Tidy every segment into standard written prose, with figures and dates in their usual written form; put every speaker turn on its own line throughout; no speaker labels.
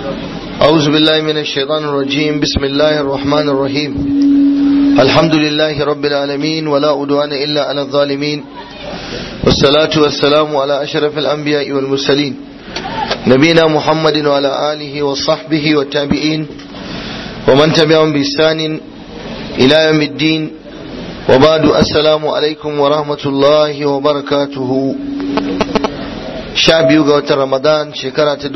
أعوذ بالله من الشيطان الرجيم. بسم الله الرحمن الرحيم. الحمد لله رب العالمين ولا عدوان إلا على الظالمين، والصلاة والسلام على أشرف الأنبياء والمرسلين نبينا محمد وعلى آله وصحبه والتابعين ومن تبعهم بإحسان إلى يوم الدين، وبعد السلام عليكم ورحمة الله وبركاته. 12 ga watan Ramadan shekara ta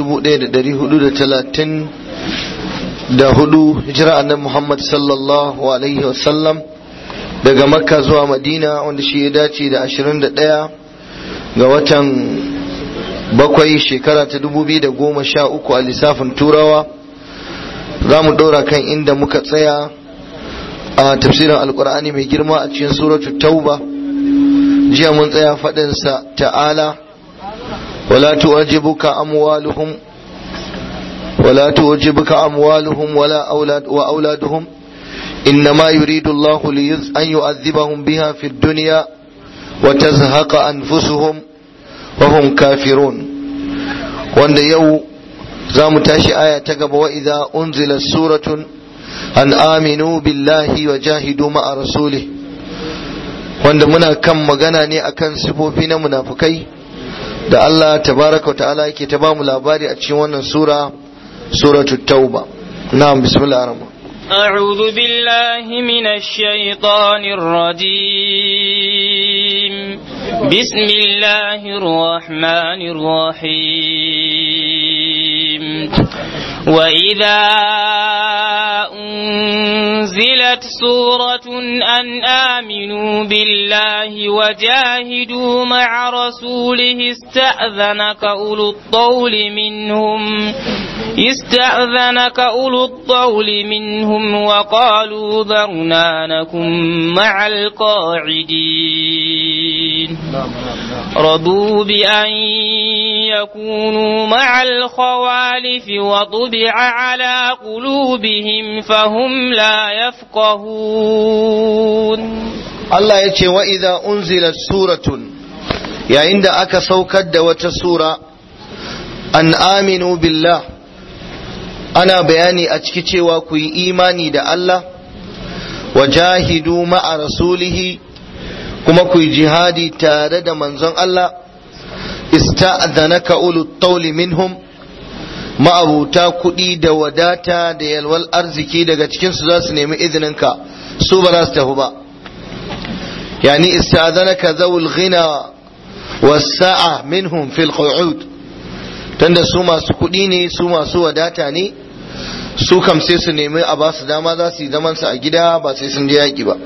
1434 hijira annabi Muhammad sallallahu alaihi wasallam daga Makka zuwa Madina, wanda shi ya dace da 21 ga watan 7 shekara ta 2013 a lissafin Turawa. Za mu ɗora kan inda muka tsaya a tafsirin Alƙur'ani mai girma a cikin suratul Tauba. Jiya mun tsaya faɗinsa ta'ala: ولا تعجبك أموالهم ولا أولادهم إنما يريد الله أن يعذبهم بها في الدنيا وتزهق أنفسهم وهم كافرون. وأن يو زام تاشي آية تقب: وإذا أنزلت سورة أن آمنوا بالله وجاهدوا مع رسوله. وأن منا كم مغناني أكن سفوفين منافقين da Allah tabaraka wa ta'ala yake ta bamu labari a cikin wannan sura, suratul Tauba. Na'am, bismillahir rahmanir rahim.
A'udhu billahi minash shaitanir rajim. Bismillahir rahmanir rahim. Wa idha unzilat suratun an aminu billahi wajahidu ma'a rasulihi ista'dhanaka ulul tawli minhum wa qalu dharna nakum ma'al qa'idin radu bi an yakunu ma'al khawalif wa tubi'a ala qulubihim fahum la yafqahun.
Allah ya ce wa idza unzilat suratun, yayin da aka saukar da wata sura, an aminu billah, ana bayani a ciki cewa ku yi imani da Allah, wa jahidu ma'a rasulihi, kuma ku yi jihadi tare da manzon Allah. Ista'dhanaka ulul tawli minhum, ma'abuta kuɗi da wadata da yalwal arziki daga cikinsu za su nemi izininka, su ba za su tafi ba. Yani ista'dhanaka zawul ghina was-sa'a minhum fil qu'ud, tunda su masu kuɗi ne, su masu wadata ne, su kam sai su nemi a ba su dama za su yi zaman su a gida ba sai sun je yaki ba.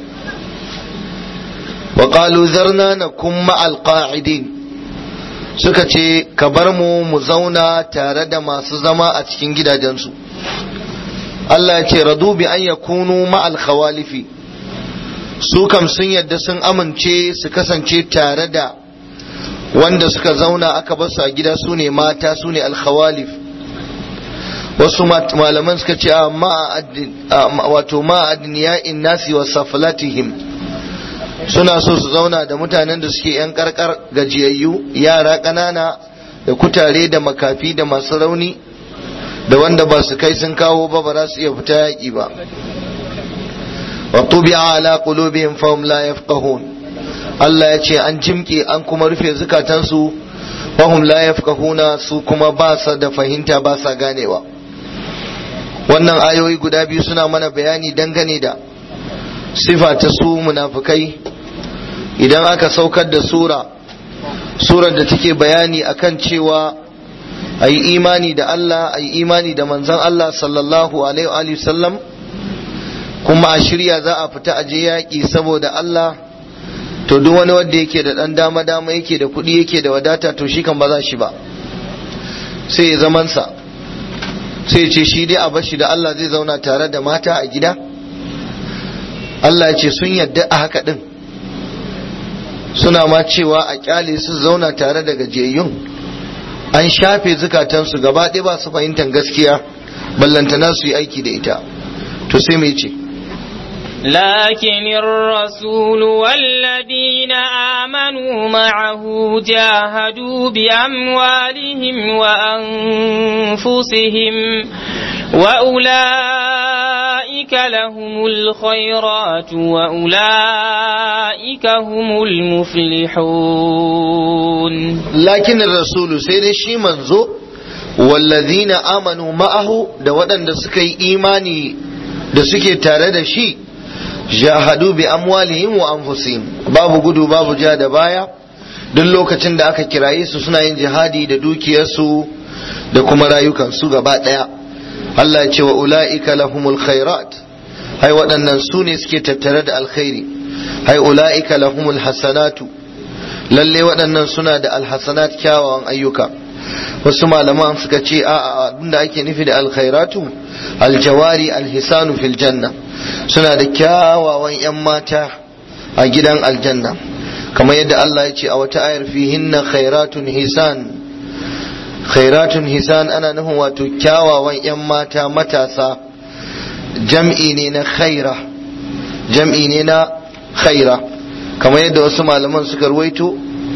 Wa qalu zarna nakum ma'al qa'idin, suka ce ka bar mu zauna tare da masu zama a cikin gidajensu. Allah ya ce radu bi an yakunu ma'al khawalifi, su kam sun yadda sun amince su kasance tare da wanda suka zauna aka bar su a gida, su ne mata, su ne alkhawalif. Wasu malaman suka ce wato ma'adniya'in nasi wa saflatihim, suna so su zauna da mutanen da suke yan karkar, gajiyayyu, yara ƙanana da kutare da makafi da masu rauni da wanda ba su kai sun kawo ba, ba za su iya fita yaƙi ba. wa tubi'a ala qulubihim fahum la yafqahun, Allah ya ce an jimke an kuma rufe zukatansu, fahum la yafqahuna, su kuma ba sa da fahimta, ba sa ganewa. Wannan ayoyi guda biyu suna mana bayani dangane da sifa ta su munafikai. Idan aka saukar da surar da take bayani akan cewa ayi imani da Allah, ayi imani da manzon Allah sallallahu alaihi wa sallam, kuma a shirya za a fita aje yaƙi saboda Allah, to duk wani wanda yake da ɗan dama yake da kuɗi yake da wadata, to shi kan ba za shi ba, sai ya zamansa, sai ya ce shi dai a bashi da Allah, zai zauna tare da mata a gida. Allah ya ce sun yadda a haka ɗin, suna ma cewa a kyale su zauna tare da gajiyayyun. An shafe zukatansu gaba ɗaya, ba su fahimtar gaskiya, ballantana su yi aiki da ita. To sai mai ce
لكن الرسول والذين آمنوا معه جاهدوا بأموالهم وأنفسهم وأولئك لهم الخيرات وأولئك هم المفلحون.
لكن الرسول سيد شي منزو والذين آمنوا معه da waɗanda suka yi imani da suke tare da shi jahadu bi amwalihim wa anfusihim, babu gudu babu ja da baya. duk lokacin da aka kiraye su suna yin jihadi da dukiyarsu da kuma rayukansu gaba ɗaya. Allah ya ce wa ula'ika lahumul khairat, hai waɗannan su ne suke tattare da alkhairi. hai ula'ika lahumul hasanatu, lalle waɗannan suna da alhasanat, kyawawan ayyuka. wasu malaman suka ce a'a abinda ake nufi da alkhairatu aljawari alhisanu fil janna, suna da kyawawan yan mata a gidan aljanna, kamar yadda Allah ya ce a wata ayar fihinna khairatun hisan. khairatun hisan ana nufin wato kyawawan yan mata matasa, jam'i ne na khaira, jam'i ne na khaira, kamar yadda wasu malaman suka ruwaito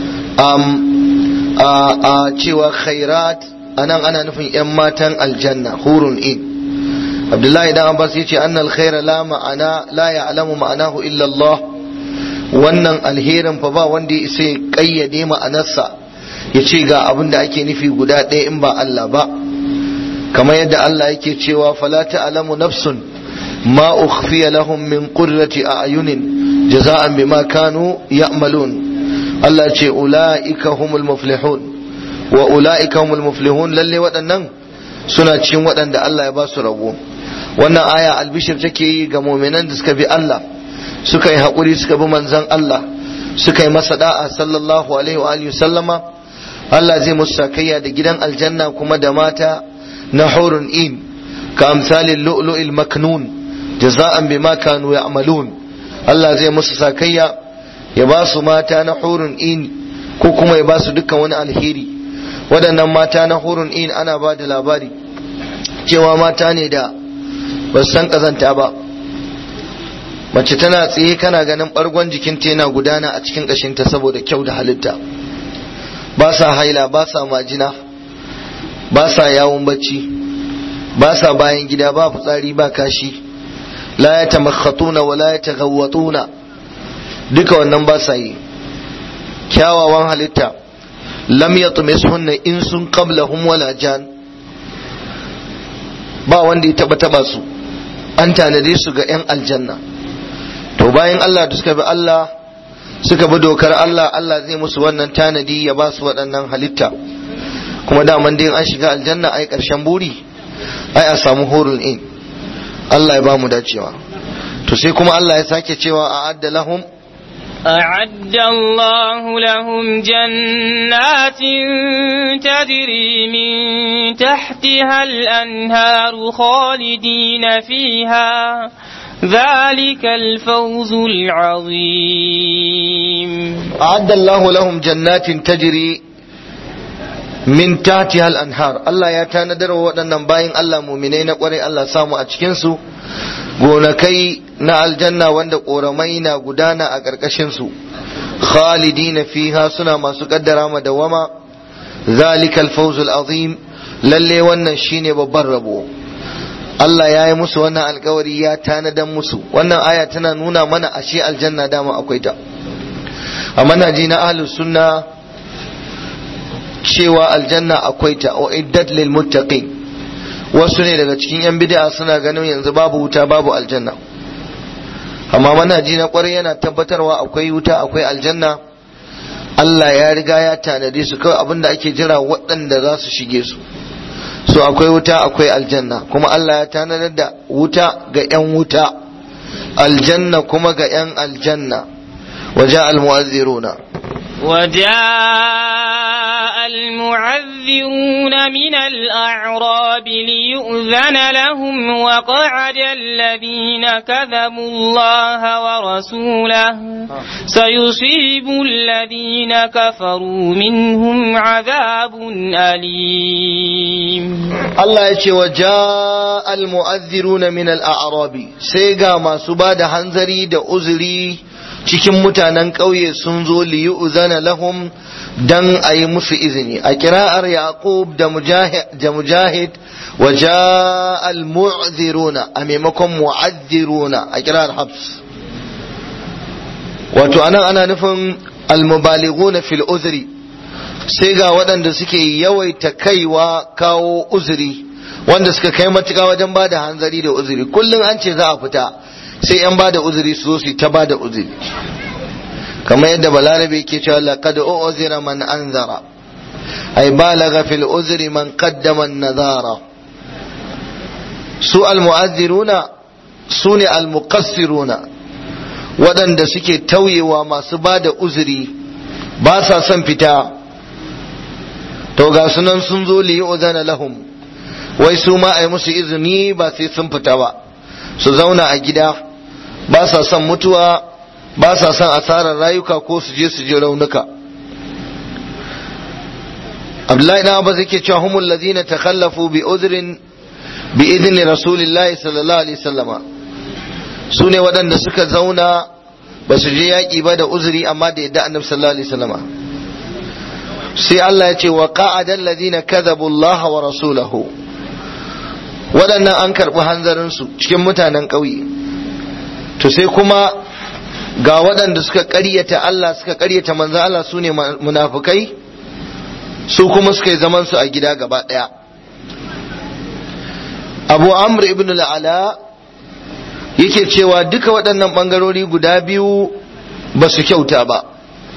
a cewa khairat anan ana nufin yan matan aljanna, hurun in. Abdullahi dan Abbas yace annal khaira la ya'lamu ma'anahu illa Allah, wannan alherin fa ba wanda ya sai kayyade ma'anarsa ya ce ga abin da ake nufi guda ɗaya in ba Allah ba, kamar yadda Allah yake cewa fala ta'lamu nafsun ma ukhfiya lahum min qurrati a'yunin jaza'an bima kanu ya'malun. Allah ce ula'ika humul muflihun wa ula'ika humul muflihun, lalle waɗannan suna cikin waɗanda Allah ya ba su rabo. wannan aya albishir take yi ga mu'minan da suka bi Allah, suka yi haƙuri, suka bi manzon Allah, suka yi masa da'a sallallahu alaihi wa alihi sallama. Allah zai musu sakayya da gidan aljanna kuma da mata na hurun in ka amsalin lu'lu'il maknun jaza'an bima kanu ya'malun. Allah zai musu sakayya ya ba su mata na hurun in ko kuma ya ba su dukkan wani alheri. Waɗannan mata na hurun in ana ba da labari cewa mata ne da ba su san kazanta ba. Mace tana tsaye kana ganin ɓargon jikinta yana gudana a cikin ƙashinta saboda kyau da halitta. Ba sa haila, ba sa majina, ba sa yawon bacci, ba sa bayan gida, ba fitsari, ba kashi, la ya tamakhatuna wa la ya taghawwatuna, duka wannan ba sa yi. Kyawawan halitta, lam yatmishunna insun qablahum wala jan, ba wanda ya taba su, an tanade su ga 'yan aljanna. To bayan Allah da suka bi Allah, suka bi dokar Allah, Allah zai musu wannan tanadi ya ba su waɗannan halitta. Kuma daman dai an shiga aljanna ai ƙarshen buri ai a samu hurul in. Allah ya ba mu dacewa. To sai kuma Allah ya sake cewa a'adda lahum
أعد الله لهم جنات تجري من تحتها الأنهار خالدين فيها ذلك الفوز العظيم.
أعد الله لهم جنات تجري من تحتها الأنهار. الله يا تندر waɗannan bayin Allah mu'minai na ƙwarai, Allah samu a cikin su gonakai na aljanna wanda ƙoramai na gudana a ƙarƙashin su, khalidina fiha, suna masu kaddara ma dawama. zalika al-fawz al-azim, lalle wannan shine babban rabo. Allah ya yi musu wannan alkawari, ya tanadan musu. Wannan aya tana nuna mana ashe aljanna dama akwai ta. A manhaji na ahlus sunna cewa aljanna akwai ta, uiddat lil muttaqin. Wasu ne daga cikin yan bid'a suna ganin yanzu babu wuta babu aljanna, amma manhaji na kwarai yana tabbatarwa akwai wuta akwai aljanna. Allah ya riga ya tanade su, kawai abinda ake jira waɗanda za su shige su. So akwai wuta akwai aljanna, kuma Allah ya tanadar da wuta ga 'yan wuta, aljanna kuma ga 'yan aljanna. waja al-mu'azziruna
وجاء المعذرون من الأعراب ليؤذن لهم وقعد الذين كذبوا الله ورسوله سيصيب الذين كفروا منهم عذاب أليم.
Allah ya ce wa ja'al mu'adhdhiruna min al-a'rabi, sai ga masu bada hanzari da uzuri cikin mutanen ƙauye sun zo li yu'zana lahum dan ayi musu izini. A kira'ar Yaqub da Mujahid wa ja'al mu'adhdhiruna a maimakon mu'adhdhiruna a kira'ar Hafs. Wato anan ana nufin al-mubalighuna fil uzri, sai ga waɗanda suke yawaita kaiwa kawo uzuri, wanda suka kai matuƙa wajen ba da hanzari da uzuri. Kullum an ce za a fita sai yan ba da uzuri su zo su ta ba da uzuri, kamar yadda balarabe ke cewa laqad u'zira man anzara ay balagha fil uzri man qaddama an-nadara. Su al-mu'azziruna su ne al-muqassiruna, waɗanda suke tauyewa masu ba da uzuri, ba sa son fita. To ga sunan sun zo li yu'zana lahum, wai su ma ai musu izini ba sai sun fita ba, su zauna a gida, ba sa son mutuwa, ba sa son asarar rayuka ko su je raunuka. Abdullahi dan Abbas yake cewa humul ladina takhallafu bi udhrin bi idni rasulillahi sallallahu alaihi wasallama, su ne waɗanda suka zauna ba su je yaƙi ba da uzuri amma da yadda annabi sallallahu alaihi wasallama. Sai Allah ya ce wa qa'ada alladhina kadhabu Allah wa rasulahu, waɗannan an karɓi hanzarin su cikin mutanen ƙauye. To sai kuma ga waɗanda suka ƙaryata Allah suka ƙaryata manzon Allah, su ne munafukai, su kuma suka yi zaman su a gida gaba ɗaya. Abu Amr ibn al-Ala yake cewa duka waɗannan ɓangarori guda biyu ba su kyauta ba.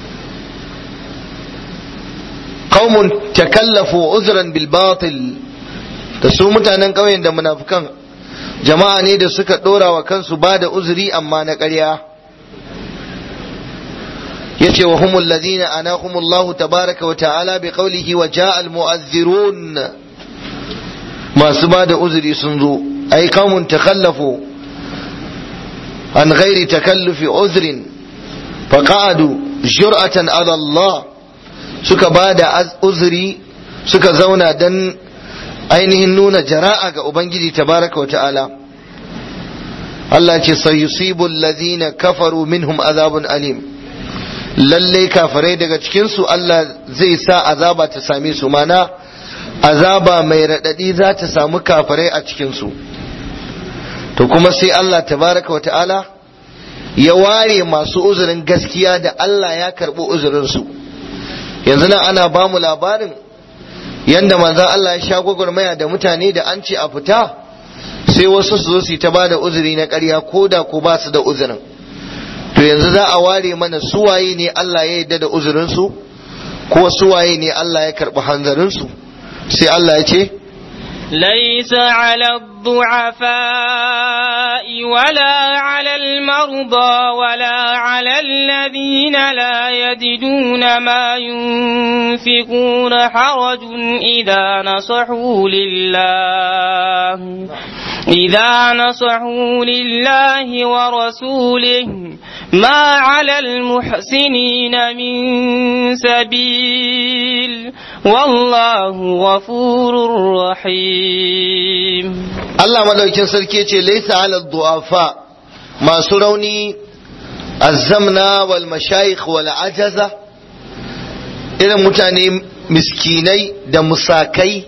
Qaumun takallafu uzran bil batil, da su mutanen ƙauyen da munafukan jama'a ne da suka ɗora wa kansu ba da uzuri amma na ƙarya. yace wa humul ladina anahumullahu tabaraka wa ta'ala bi qawlihi wa ja'al mu'azzirun, masu ba da uzuri sun zo. Ai qaumun takhallafu an ghairi takallufi uzrin faqa'adu jur'atan ala Allah, suka ba da uzuri suka zauna dan ainihin nuna jara'a ga Ubangiji tabaraka wa ta'ala. Allah ce sayusibu alladhina kafaru minhum azabun alim, lalle kafirai daga cikinsu Allah zai sa azaba ta same su, mana azaba mai raɗaɗi za ta samu kafirai a cikinsu. To kuma sai Allah tabaraka wa ta'ala ya ware masu uzurin gaskiya da Allah ya karɓi uzurinsu. Yanzu nan ana ba mu labarin yanda manzon Allah ya sha gwagwarmaya da mutane da an ce a fita, sai wasu su zo su ta ba da uzuri na ƙarya ko da ko ba su da uzurin. To yanzu za a ware mana suwaye ne Allah ya yarda da uzurinsu, ko suwaye ne Allah ya karɓi hanzarinsu. Sai Allah ya ce
ليس على الضعفاء ولا على المرضى ولا على الذين لا يجدون ما ينفقون حرج إذا نصحوا لله ورسوله ما على المحسنين من سبيل والله غفور رحيم.
Allah madaukin sarki ce laisa ala du'afa, masu rauni azzamna wal mashayikh wal ajaza, irin mutane miskinai da musakai,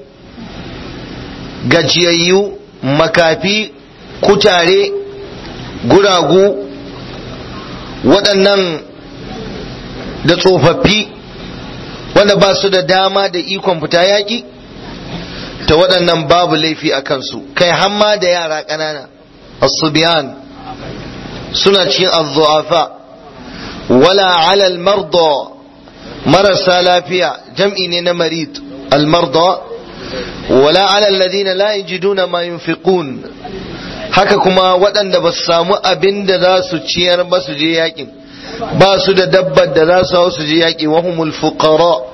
gajiyayyu, makafi, kutare, guragu, waɗannan da tsofaffi wanda ba su da dama da ikon fita yaƙi, ta waɗannan babu laifi a kansu. Kai hamma da yara ƙanana as-subyan suna cikin az-zu'afa. Wala ala al-marda, marasa lafiya, jam'i ne na marid, al-marda. Wala ala alladhina la yajiduna ma yunfiqun, haka kuma waɗanda ba su samu abin da za su ciyar ba su je yaƙin, ba su da dabbar da za su hau su je yaƙi. Wahumul fuqara,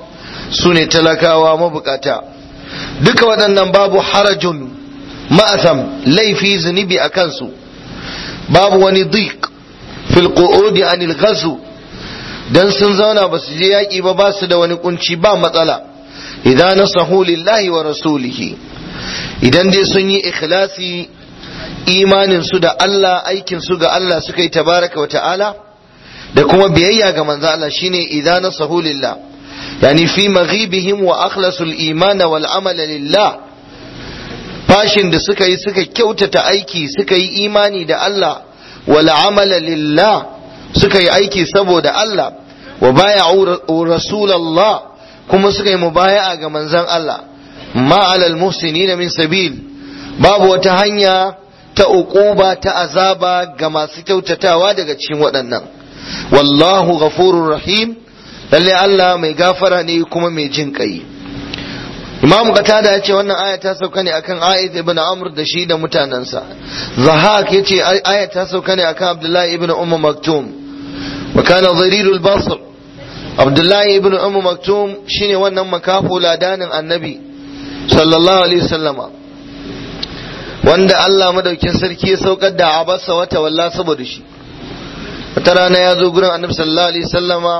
su ne talakawa mabukata. Duka waɗannan babu harajun ma'asam, laifi zunubi a kansu, babu wani dhiq fil qu'udi anil ghazw, dan sun zauna ba su je yaƙi ba su da wani kunci, ba matsala. Idan nasahu lillahi wa rasulihi, idan dai sun yi ikhlasi, imanin su da Allah, aikin su ga Allah suka yi tabaraka wa ta'ala, da kuma biyayya ga manzo Allah, shine idan nasahu lillah, yani fi maghibihim wa akhlasul iman wal amala lillah. Fashin da suka yi suka kyautata aiki, suka yi imani da Allah, wal amala lillah, suka yi aiki saboda Allah, wa baya'u rasulallah, kuma suka yi mubaya'a ga manzon Allah. Ma alal muhsinina min sabil, babu wata hanya ta uquba ta azaba ga masu kyautatawa daga cikin waɗannan. Wallahu ghafurur rahim, lalle Allah mai gafara ne kuma mai jin kai. Imam Qatada ya ce wannan aya ta sauka ne akan A'id ibn Amr da shi da mutanansa. Zahak ya ce aya ta sauka ne akan Abdullahi ibn Maktum. Wa kana dharirul basr, Abdullahi ibn Maktum shine wannan makafu ladanin Annabi sallallahu alaihi wasallama, wanda Allah madaukin sarki ya saukar da abasa wata walla saboda shi. Wata rana ya zo gurin Annabi sallallahu alaihi wasallama,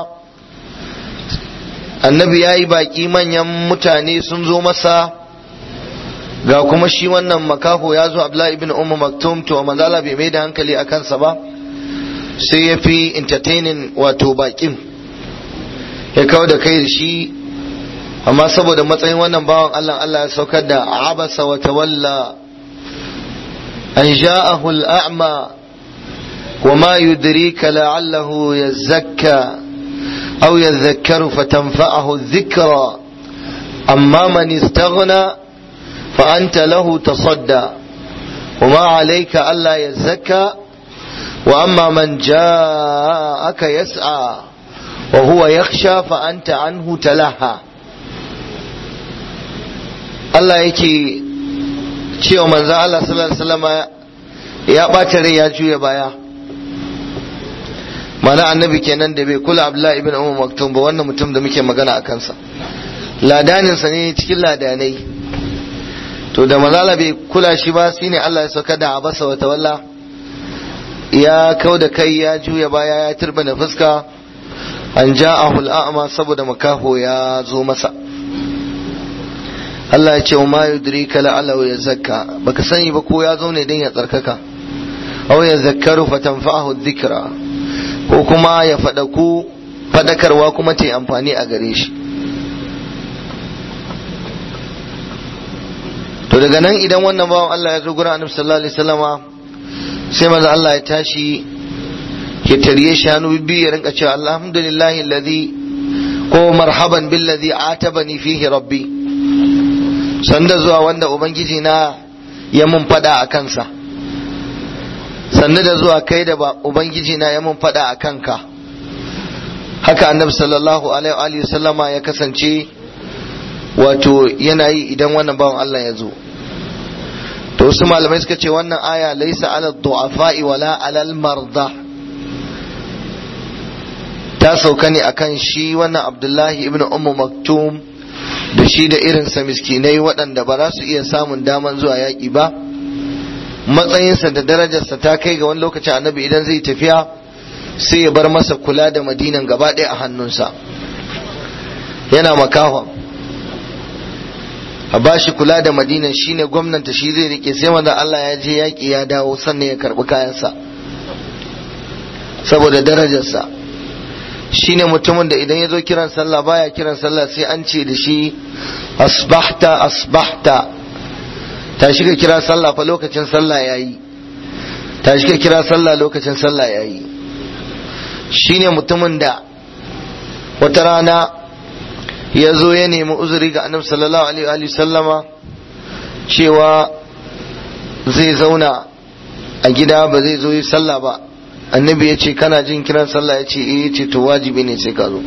Annabi ya yi baki, manyan mutane sun zo masa, ga kuma shi wannan makaho ya zo, Abdullahi ibn Maktum. To manzo Allah bai mai da hankali a kansa ba, sai ya fi entertaining wato bakin, ya kawo da kai da shi. Amma saboda matsayin wannan bawan Allah, Allah ya saukar da abasa wa tawalla an ja'ahu al-a'ma wa ma yudrika la'allahu yazakka aw yadhakkaru fatanfa'ahu adh-dhikra amma man istaghna fa anta lahu tasadda wa ma 'alayka alla yazakka wa amma man ja'aka yas'a wa huwa yakhsha fa anta anhu talaha. Allah yake cewa manzo Allah sallallahu alaihi wasallam ya ɓata rai, ya juya baya. Mana annabi kenan da bai kula Abdullahi ibn Maktum ba, wannan mutum da muke magana a kansa, ladanin sa ne cikin ladanai. To da manzo Allah bai kula shi ba, shine Allah ya sauka da abasa wa tawalla, ya kau da kai, ya juya baya, ya turbina fuska. An ja'ahu al-a'ma, saboda makaho ya zo masa. Allah ya ce wa ma yudrika la'allahu yazakka, baka sani ba ko ya zo ne dan ya tsarkaka, aw yazakkaru fatanfa'ahu dhikra, ko kuma ya fadaku, fadakarwa kuma ta yi amfani a gare shi. To daga nan idan wannan bawan Allah ya zo gurin Annabi sallallahu alaihi wasallama, sai manzo Allah ya tashi ya tariye shi hannu biyu, ya rinka cewa alhamdulillahi alladhi, ko marhaban billadhi atabani fihi rabbi, sanda zuwa wanda ubangiji na ya mun fada a kansa, sanda da zuwa kai da ubangiji na ya mun fada a kanka. Haka Annabi sallallahu alaihi wasallama ya kasance wato yana yi idan wannan bawan Allah ya zo. To wasu malamai suka ce wannan aya laisa ala du'afa'i wala ala al-marda, ta sauka ne akan shi wannan Abdullahi ibn Maktum da shi da irinsa miskinai waɗanda ba za su iya samun daman zuwa yaƙi ba. Matsayinsa da darajarsa ta kai ga wani lokacin Annabi idan zai tafiya sai ya bar masa kula da Madinan gaba ɗaya a hannunsa, yana makahon, a bashi kula da Madinan, shine gwamnanta, shi zai rike, sai manzo Allah ya je yaƙi ya dawo sannan ya karɓi kayansa saboda darajarsa. Shine mutumin da idan ya zo kiran sallah baya kiran sallah sai an ce da shi asbahta asbahta, tashi ka kira sallah fa lokacin sallah yayi, tashi ka kira sallah lokacin sallah yayi. Shine mutumin da wata rana ya zo ya nemi uzuri ga Annabi sallallahu alaihi wa sallama cewa zai zauna a gida ba zai zo yi sallah ba. Annabi ya ce kana jin kiran sallah? Ya ce eh. Ya ce to wajibi ne sai ka zo.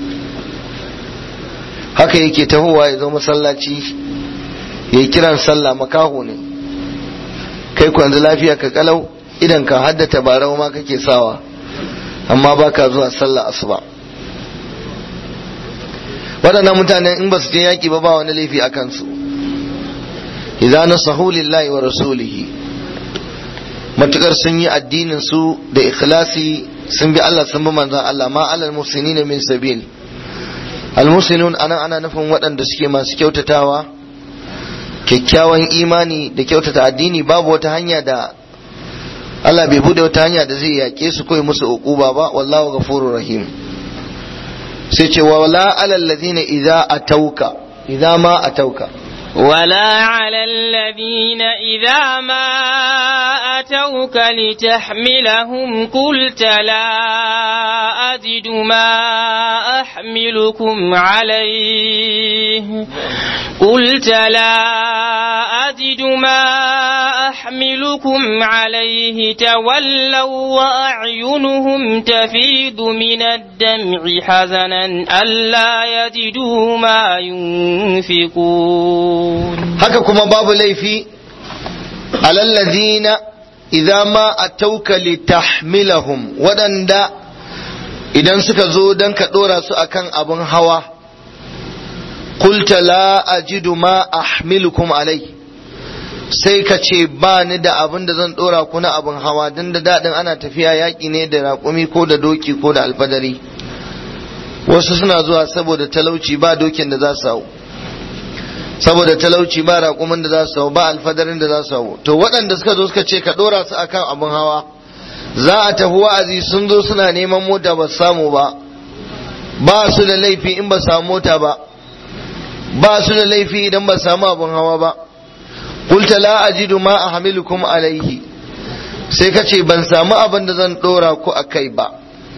Haka yake tahowa ya zo masallaci ya yi kiran sallah, makaho ne, kai ku yanzu lafiya ka kalau, idan ka haddata barau ma kake sawa, amma baka zuwa sallah asuba. waɗannan mutanen in ba su je yaƙi ba ba wani laifi a kansu. idza nasahu lillahi wa rasulihi, matukar sun yi addinin su da ikhlasi, sun bi Allah sun bi manzon Allah. ma alal muhsinin min sabil. al muhsinun ana nufin waɗanda suke masu kyautatawa, kyakkyawan imani da kyautata addini. babu wata hanya da Allah bai bude wata hanya da zai yake su koyi musu uquba ba. wallahu ghafurur rahim. sai ce wala alal ladina idza ma atauka
ولا على الذين إذا ما أتوك لتحملهم قلت لا أجد ما أحملكم عليه تولوا وأعينهم تفيض من الدمع حزنا ألا يجدوا ما ينفقون.
haka kuma babu laifi alallazina idza ma atauka litahmilahum, waɗanda idan suka zo dan ka dora su akan abin hawa, qulta la ajidu ma ahmilukum alai, sai ka ce ba ni da abin da zan dora ku na abin hawa. dan da dadin ana tafiya yaki ne da raƙumi ko da doki ko da alfadari. wasu suna zuwa saboda talauci ba dokin da za su hau, saboda talauci ba raƙumin da za su hau, ba alfadarin da za su hau. to waɗanda suka zo suka ce ka ɗora su akan abin hawa, za a tafi wa'azi, sun zo suna neman mota ba samu ba, ba su da laifi in ba samu mota ba, ba su da laifi idan ba samu abin hawa ba. qulta la ajidu ma ahmilukum alaihi, sai ka ce ban samu abin da zan ɗora ku akai ba.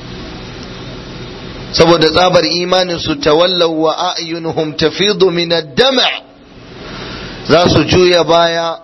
saboda tsabar imanin su, tawallaw wa a'yunuhum tafidu min ad-dam', za su juya baya,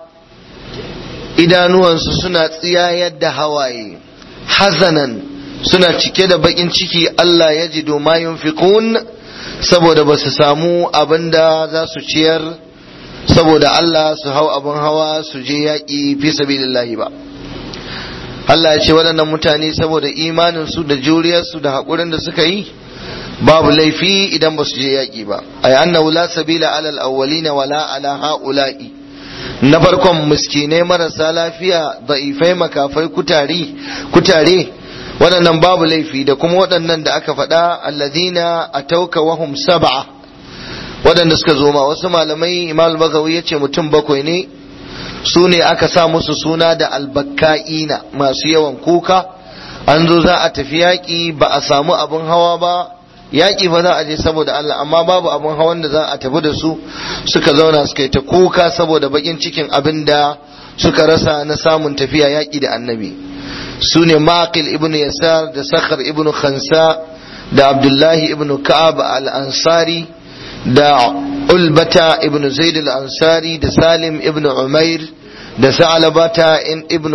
idanuwansu suna tsiyayar da hawaye, hazanan, suna cike da bakin ciki. Allah ya ji ma yunfiqun, saboda ba su samu abinda za su ciyar saboda Allah, su hau abin hawa su je yaƙi fi sabilillahi ba. Allah ya ce waɗannan mutane saboda imaninsu da juriyarsu da haƙurin da suka yi, babu laifi idan ba su je yaƙi ba. ay annahu la sabila alal awwalina wala ala haula'i, na farkon miskinai marasa lafiya, da'ifai, makafai, kutare, waɗannan babu laifi. da kuma waɗannan da aka faɗa alladhina atauka wahum sab'a, waɗanda suka zo ma. wasu malamai, Imam Bagawi yace mutum 7 ne, su ne aka sa musu suna da albakka'ina, masu yawan kuka. an zo za a tafi yaƙi, ba a samu abin hawa ba, yaƙi ba za a je saboda Allah, amma babu abin hawan da za a tafi da su, suka zauna suka yi ta kuka saboda bakin cikin abin da suka rasa na samun tafiya yaƙi da annabi. su ne Maqil ibn Yasar da Sakhar ibn Khansa da Abdullahi ibn Ka'ab al-Ansari da Ulbata ibn Zaid al-Ansari da Salim ibn Umair da Sa'labata ibn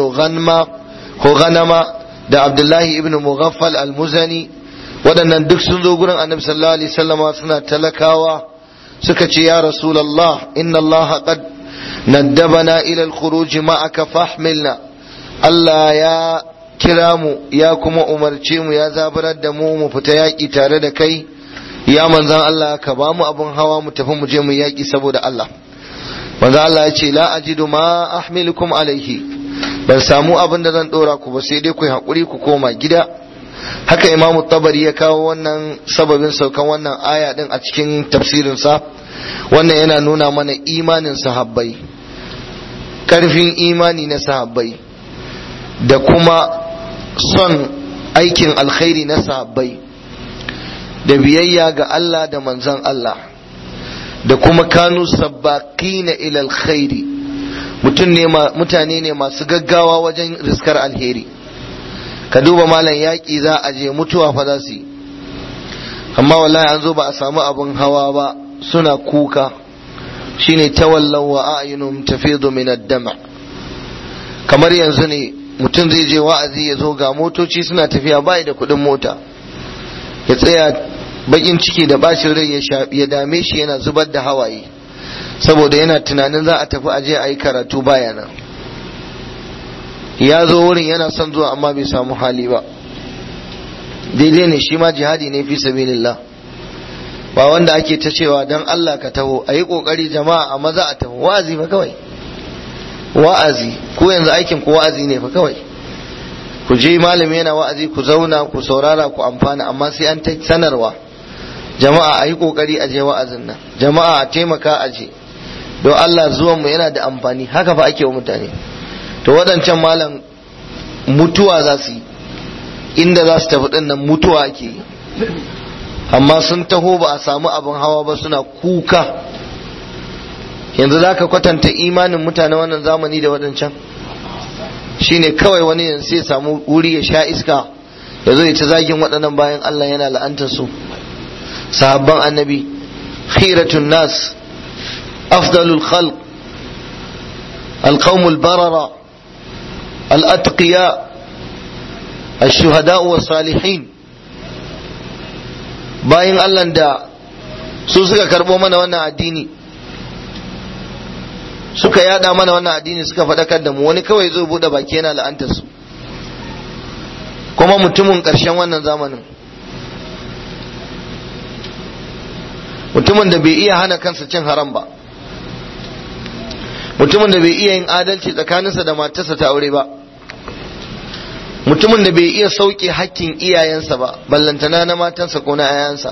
Ghanama da Abdullahi ibn Mughaffal al-Muzani. waɗannan duk sun zo gurin Annabi sallallahu alaihi wasallam suna talakawa, suka ce ya Rasulullah, inna Allah qad naddabana ila al-khuruj ma'aka fahmilna. Allah ya kira mu ya kuma umarce mu, ya zabarar da mu fita yaƙi tare da kai, ya manzan Allah ka ba mu abin hawa mu tafi mu je mu yaƙi saboda Allah. manzan Allah ya ce la ajidu ma ahmilukum alaihi, ban samu abin da zan dora ku ba, sai dai ku haƙuri ku koma gida. haka Imam Tabari ya kawo wannan sababin saukan wannan aya din a cikin tafsirin sa. wannan yana nuna mana imanin sahabbai, karfin imani na sahabbai, da kuma son aikin alkhairi na sahabbai, da biyayya ga Allah da manzon Allah, da kuma kanu sabbaqina ila alkhairi, mutane ne masu gaggawa wajen riskar alheri. ka duba malam yaƙi za a je, mutuwa fa za su yi, amma wallahi an zo ba a samu abin hawa ba, suna kuka. shine tawallaw wa a'yunum tafidu min ad-dam'. kamar yanzu ne mutum zai je wa'azi, ya zo ga motoci suna tafiya, bai da kuɗin mota, ya tsaya bakin ciki da bacin rai ya dame shi, yana zubar da hawaye saboda yana tunanin za a tafi aje a yi karatu baya nan. ya zo wurin yana son zuwa amma bai samu hali ba. daidai ne, shi ma jihadi ne fi sabilillah. ba wanda ake ta cewa don Allah ka taho a yi ƙoƙari jama'a a maza a taho wa'azi fa kawai wa'azi ko yanzu aikin ku wa'azi ne fa kawai ku je malami yana wa'azi ku zauna ku saurara ku amfana amma sai an ta sanarwa jama'a a yi ƙoƙari a je wa'azin nan jama'a a taimaka a je don Allah zuwan mu yana da amfani haka fa ake wa mutane to waɗancan malam mutuwa za su yi inda za su tafi ɗin nan mutuwa ake yi amma sun taho ba a samu abin hawa ba suna kuka yanzu za ka kwatanta imanin mutane wannan zamani da waɗancan shine kawai wani yanzu sai samu wuri ya sha iska ya zo ya ci zagin waɗannan bayan Allah yana la'antar su sahabban annabi khiratun nas afdalul khalq alqawmul barara al-atqiya الشهداء والصالحين bayan Allah da su suka karbo mana wannan addini suka yada mana wannan addini suka faɗakar da mu wani kawai zai bude baki yana la'antar su kuma mutumin ƙarshen wannan zamanin mutumin da bai iya hana kansa cin haram ba mutumin da bai iya yin adalci tsakaninsa da matarsa ta aure ba mutumin da bai iya sauke hakkin iyayensa ba ballantana na matansa ko na 'ya'yansa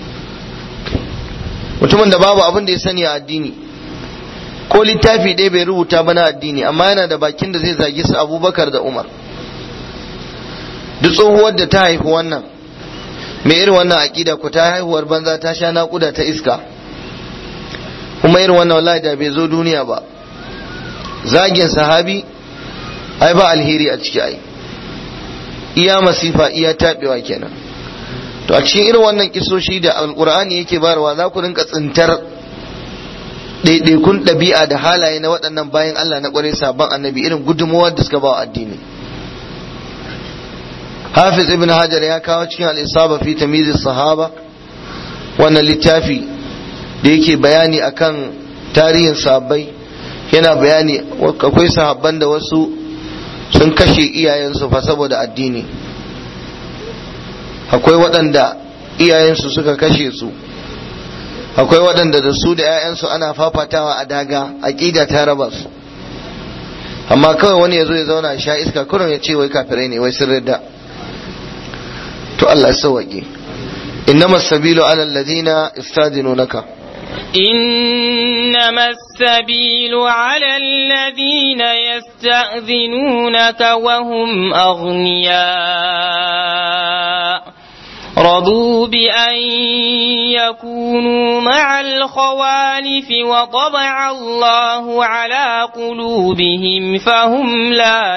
mutumin da babu abin da ya sani a addini ko littafi ɗaya bai rubuta ba na addini amma yana da bakin da zai zagi su Abubakar da Umar duk tsohuwar da ta haifi wannan mai irin wannan aƙida ku ta haihuwar banza ta sha naƙuda ta iska kuma irin wannan wallahi da bai zo duniya ba zagin sahabi ai ba alheri a ciki ai iya masifa iya taɓewa kenan to a cikin irin wannan kisoshi da alkur'ani yake bayarwa za ku rinka tsintar ɗaiɗaikun ɗabi'a da halaye na waɗannan bayan Allah na ƙwarai sabon annabi irin gudunmawar da suka ba wa addini hafiz ibn hajar ya kawo cikin al-isaba fi tamyiz sahaba wannan littafi da yake bayani akan tarihin sahabbai yana bayani akwai sahabban da wasu sun kashe iyayensu fa saboda addini akwai waɗanda iyayensu suka kashe su akwai waɗanda da su da 'ya'yansu ana fafatawa a daga aƙida ta raba su amma kawai wani ya zo ya zauna sha iska kurum ya ce wai kafirai ne wai sun ridda to Allah ya sauwaƙe innama sabilu ala alladhina istadinunaka
إنما السبيل على الذين يستأذنونك وهم أغنياء رضوا بأن يكونوا مع الخوالف وطبع الله على قلوبهم فهم لا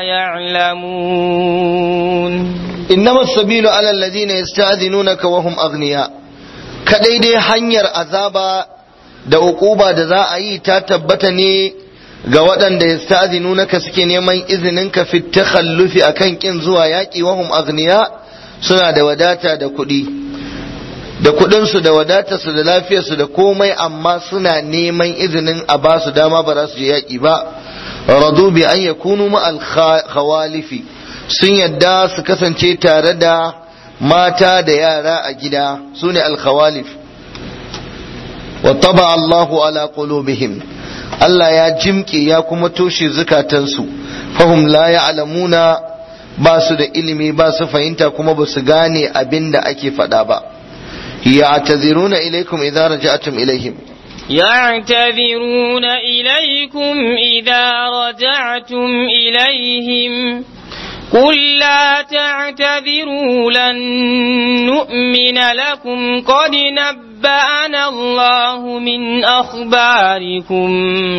يعلمون
إنما السبيل على الذين يستأذنونك وهم أغنياء kadai dai hanyar azaba da uquba da za a yi ta tabbata ne ga waɗanda yasta'zinunaka suke neman izinin ka fi takhallufi akan kin zuwa yaki wa hum aghniya suna da wadata da kuɗi da kuɗin su da wadatar su da lafiyar su da komai amma suna neman izinin a ba su dama ba za su je yaki ba radu bi an yakunu ma al khawalifi sun yadda su kasance tare da mata da yara a gida sune al khawalif wa taba Allahu ala qulubihim Allah ya jimke ya kuma toshe zukatansu fahum la ya'lamuna ba su da ilimi ba su fahimta kuma ba su gane abin da ake faɗa ba ya'taziruna ilaikum idza raja'tum ilaihim
يعتذرون إليكم إذا رجعتم إليهم قل لا تعتذروا لن نؤمن لكم قد نبأنا الله من أخباركم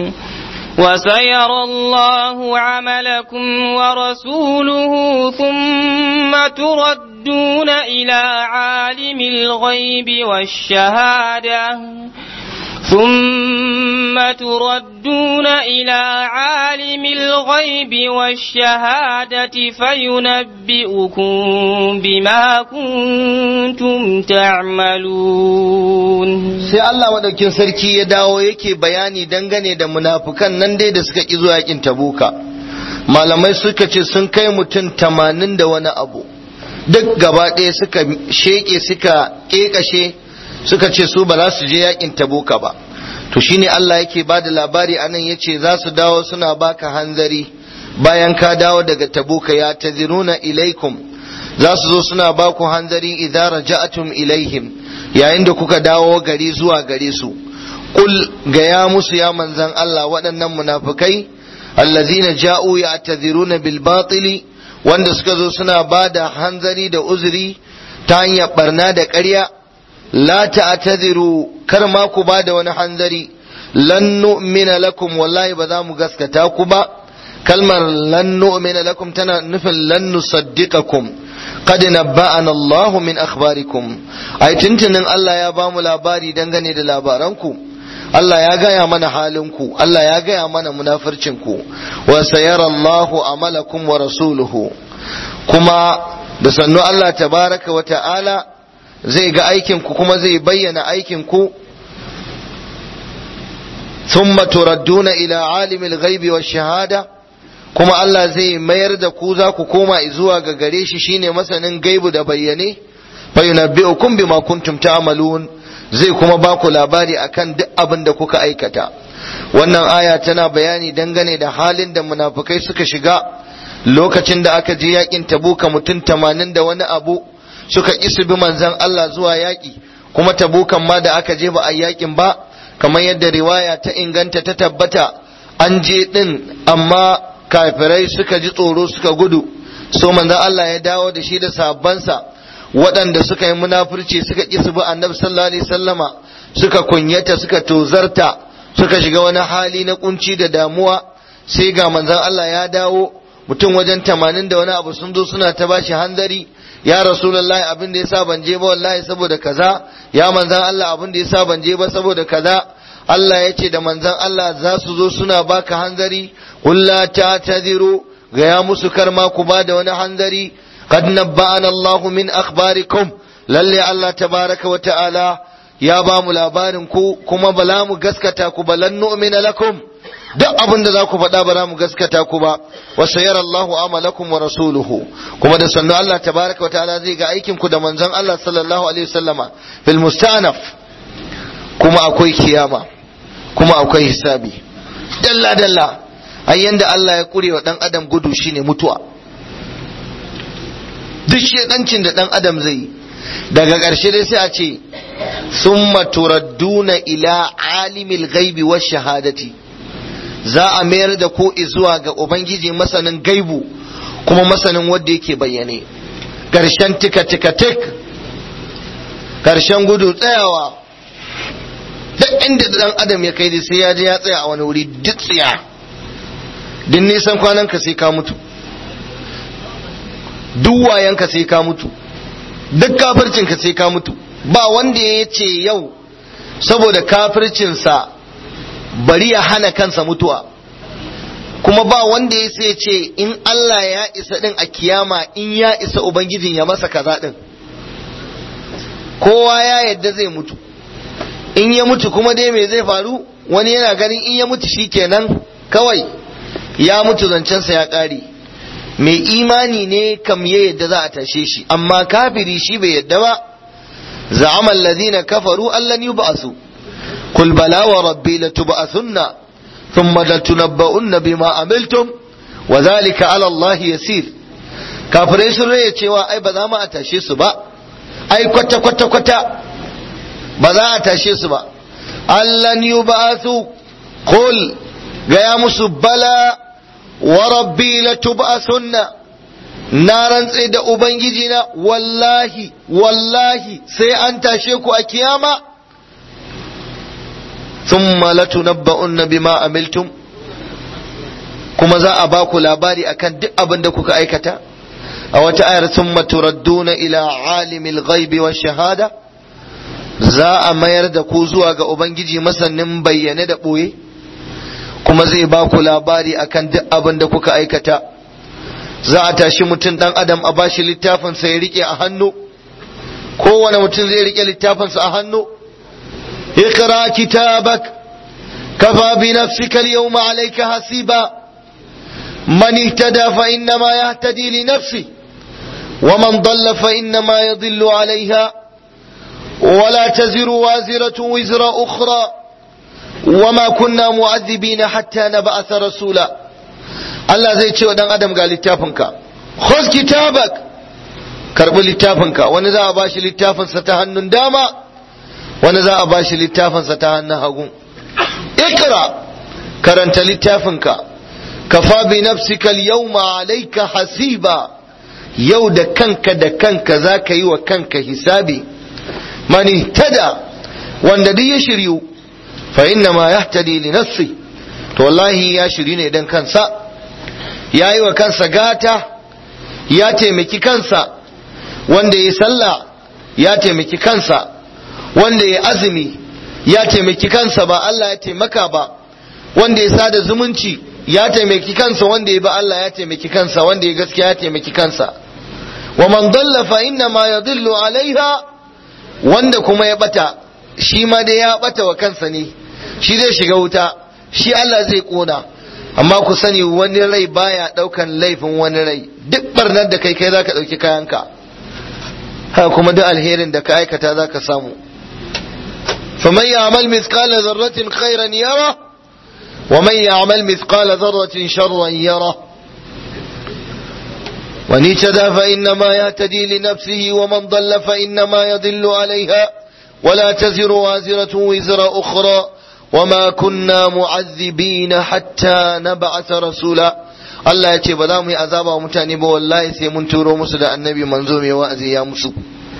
وسيرى الله عملكم ورسوله ثم تردون إلى عالم الغيب والشهادة فينبئكم بما كنتم تعملون.
sai Allah madaukin sarki ya dawo yake bayani dangane da munafukan nan dai da suka ki zuwa yakin Tabuka. Malamai suka ce sun kai mutum 80 da wani abu duk gaba ɗaya suka sheke suka kekashe suka ce su ba za su je yakin tabuka ba. To shine Allah yake ba da labari anan yace za su dawo suna baka hanzari bayan ka dawo daga tabuka, ya taziruna ilaikum, za su zo suna baku hanzari idza raja'atum ilaihim, yayin da kuka dawo gari zuwa gare su. Qul ga ya musu ya manzan Allah waɗannan munafikai allazina ja'u ya'taziruna bil batili, wanda suka zo suna bada hanzari da uzuri ta hanyar barna da ƙarya, la ta'taziru, kar ma ku bada wani hanzari, lan nu'mina lakum, wallahi ba za mu gaskata ku ba. kalmar lan nu'mina lakum tana nufin lan nusaddiqakum qad nabba'ana Allah min akhbarikum, ai tuntunin Allah ya ba mu labari dangane da labaranku. Allah ya gaya mana halinku, Allah ya gaya mana munafircinku. Wa sayara Allahu amalakum wa rasuluhu, kuma da sannu Allah tabaraka wa ta'ala zai ga aikinku kuma zai bayyana aikinku. thumma turadduna ila alimil ghaibi wash shahada, kuma Allah zai mayar da ku, za ku koma zuwa ga gare shi shine masanin gaibu da bayyane. fa yunabbi'ukum bima kuntum ta'malun, zai kuma ba ku labari akan duk abin da kuka aikata. Wannan aya tana bayani dangane da halin da munafikai suka shiga lokacin da aka je yakin Tabuka. Mutum 80 da wani abu suka ki bi manzon Allah zuwa yaki, kuma Tabukan ma da aka je ba a yakin ba, kamar yadda riwaya ta inganta ta tabbata an je din, amma kafirai suka ji tsoro suka gudu. So manzon Allah ya dawo da shi da sahabbansa waɗanda suka yi munafurci suka ƙi su bi annabi sallallahu alaihi wasallama, suka kunyata, suka tozarta, suka shiga wani hali na kunci da damuwa. Sai ga manzon Allah ya dawo, mutum wajen 80 da wani abu sun zo suna ta bashi hanzari. Ya rasulullahi, abin da yasa ban je ba wallahi saboda kaza. Ya manzon Allah, abin da yasa ban je ba saboda kaza. Allah ya ce da manzon Allah za su zo suna baka hanzari. Qul la ta'tadiru, ga ya musu karma ku ba da wani hanzari. قد نبأنا الله من أخباركم، للي الله تبارك وتعالى يا بام لابارنكو كما بلام قسكتاكو بلن نؤمن لكم، duk abin da za ku faɗa ba za mu gaskata ku ba. wa sayara Allahu amalakum wa rasuluhu, kuma da sannu Allah tabaraka wa ta'ala zai ga aikin ku da manzon Allah sallallahu alaihi wasallama fil mustanaf, kuma akwai kiyama, kuma akwai hisabi dalla dalla. ai yanda Allah ya kure wa dan adam gudu shine mutuwa. duk shedancin da dan adam zai yi, daga ƙarshe dai sai a ce summa turadduna ila alimil ghaibi wash shahadati, za a mayar da ku zuwa ga ubangiji masanin gaibu kuma masanin wanda yake bayyane. Ƙarshen tika tika tik, ƙarshen gudu tsayawa. duk inda dan adam ya kai sai ya je ya tsaya a wani wuri, duk tsaya, din nisan kwanan ka sai ka mutu, duk wayanka sai ka mutu, duk kafircinka sai ka mutu. ba wanda ya ce yau saboda kafircinsa bari ya hana kansa mutuwa, kuma ba wanda ya sai ce in Allah ya isa din a kiyama, in ya isa ubangijin ya masa kaza din. kowa ya yadda zai mutu. in ya mutu kuma dai me zai faru? wani yana ganin in ya mutu shikenan kawai ya mutu, zancensa ya ƙare. mai imani ne kam ya yadda za a tashe shi, amma kafiri shi bai yadda ba. za'ama alladhina kafaru allan yub'asu qul bala wa rabbi latub'athunna thumma latunabba'unna bima amiltum wa dhalika 'ala allahi yasir. kafirai sun raye cewa ai ba za mu a tashe su ba, ai kwata ba za a tashe su ba. allan yub'athu qul ga ya musu bala wa rabbi latub'athunna, na rantse da ubangiji na wallahi sai an tashe ku a kiyama. thumma latunabba'unna bima amiltum, kuma za a ba ku labari akan duk abin da kuka aikata. a wata ayar thumma turadduna ila alimil ghaibi wash shahada, za a mayar da ku zuwa ga ubangiji masanin bayyane da boye, kuma zai ba ku labari akan duk abin da kuka aikata. za a tashi mutum dan adam a bashi littafinsa ya rike a hannu, kowane mutum zai rike littafinsa a hannu. اقرأ كتابك كفى بنفسك اليوم عليك حسيبا من اهتدى فإنما يهتدي لنفسه ومن ضل فإنما يضل عليها ولا تزر وازرة وزر أخرى وما كنا معذبين حتى نبعث رسولا Allah zai ce wa dan adam ga littafinka khudh kitabak karbi littafinka wani za a bashi littafinsa ta hannun dama wani za a bashi littafinsa ta hannun hagu ikra karanta littafinka kafa bi nafsika al-yawma alayka hasiba yau da kanka zaka yi wa kanka hisabi man ihtada wanda duk ya shiryu fa inna ma yahtadi li nafsi to wallahi ya shiri ne dan kansa yayi wa kansa gata ya taimaki kansa wanda ya sallah ya taimaki kansa wanda ya azumi ya taimaki kansa ba Allah ya taimaka ba wanda ya sada zumunci ya taimaki kansa wanda ya ba Allah ya taimaki kansa wanda ya gaskiya ya taimaki kansa wa man dalla fa inna ma yadillu alaiha wanda kuma ya bata shi ma dai ya bata wa kansa ne shi zai shiga wuta shi Allah zai kona amma ku sani wani rai baya daukan laifin wani rai duk barnar da kai zaka dauki kayanka haka kuma duk alherin da ka aikata zaka samu faman ya'mal mithqala dharratin khairan yara wa man ya'mal mithqala dharratin sharran yara ومن اهتدى فإنما يهتدي لنفسه ومن ضل فإنما يضل عليها ولا تزر وازرة وزر أخرى وما كنا معذبين حتى نبعث رسولا Allah ya ce ba za mu yi azaba wa mutane ba wallahi sai mun turo musu da annabi manzo mai wa'azi ya musu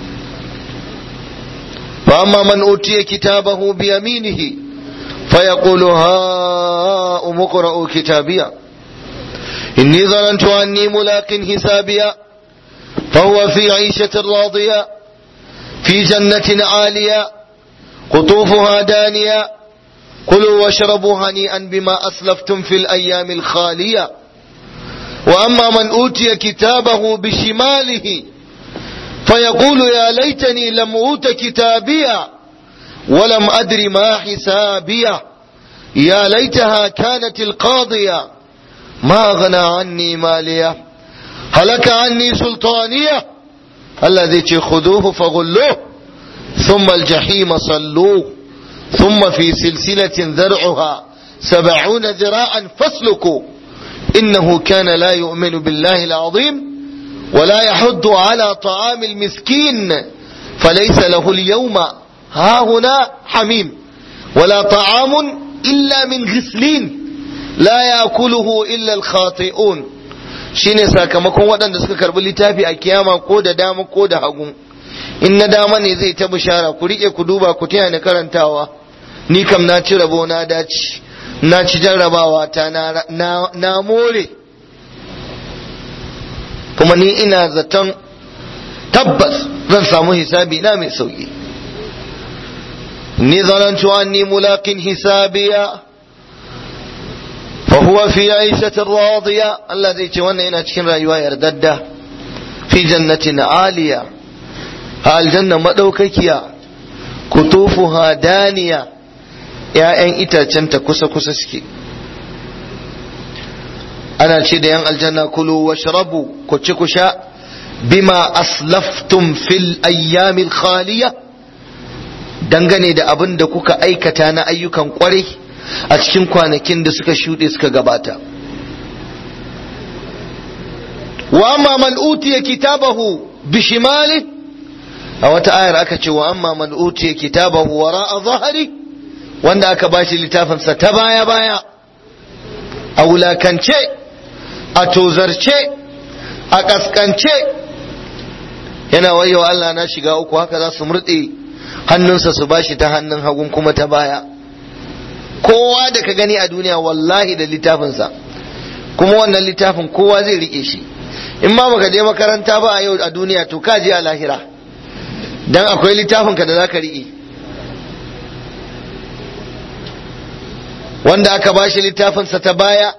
fa amma man utiya kitabahu bi yaminihi fa yaqulu ha umqra'u kitabiya inni zanantu anni mulaqin hisabiya fa huwa fi 'ishatin radiya fi jannatin 'aliya qutufuha daniya كلوا واشربوا هنيئا بما أسلفتم في الأيام الخالية وأما من أوتي كتابه بشماله فيقول يا ليتني لم أوت كتابيا ولم أدر ما حسابيا يا ليتها كانت القاضية ما أغنى عني مالية هلك عني سلطانية الذي خذوه فغلوه ثم الجحيم صلوه ثم في سلسلة ذرعها 70 ذراعا فاسلكوا إنه كان لا يؤمن بالله العظيم ولا يحض على طعام المسكين فليس له اليوم هاهنا حميم ولا طعام إلا من غسلين لا يأكله إلا الخاطئون shine sakamakon waɗanda suka karbi littafi a kiyama ko da dama ko da hagu in na dama ne zai ta bishara ku rike ku duba ku taya ni karantawa ni kam na ci rabo na dace na ci jarrabawa ta na more kuma ni ina zaton tabbas zan samu hisabi na mai sauki ni zanantu anni mulaqin hisabiya fa huwa fi 'ishatin radiya Allah zai ce wannan yana cikin rayuwa yardadda fi jannatin 'aliya aljanna madaukakiya kutufuha daniya ‘ya'yan itacenta kusa-kusa suke ana ce da ‘yan aljanna kulu wa sharabu ku ci ku sha bima aslaftum fil ayyamil khaliya dangane da abin da kuka aikata na ayyukan kwarai a cikin kwanakin da suka shuɗe suka gabata wa amma man utiya kitabahu bishimali a wata ayar aka ce wa amma man utiya kitabahu wara'a zahari wanda aka bashi littafinsa ta baya a wulakance a tozarce a kaskance yana wayewa Allah na shiga uku haka za su murɗe hannunsa su bashi ta hannun hagun kuma ta baya kowa da ka gani a duniya wallahi da littafinsa kuma wannan littafin kowa zai rike shi in ma baka je makaranta ba a yau a duniya to ka je a lahira dan akwai littafinka da zaka rike wanda aka bashi littafinsa ta baya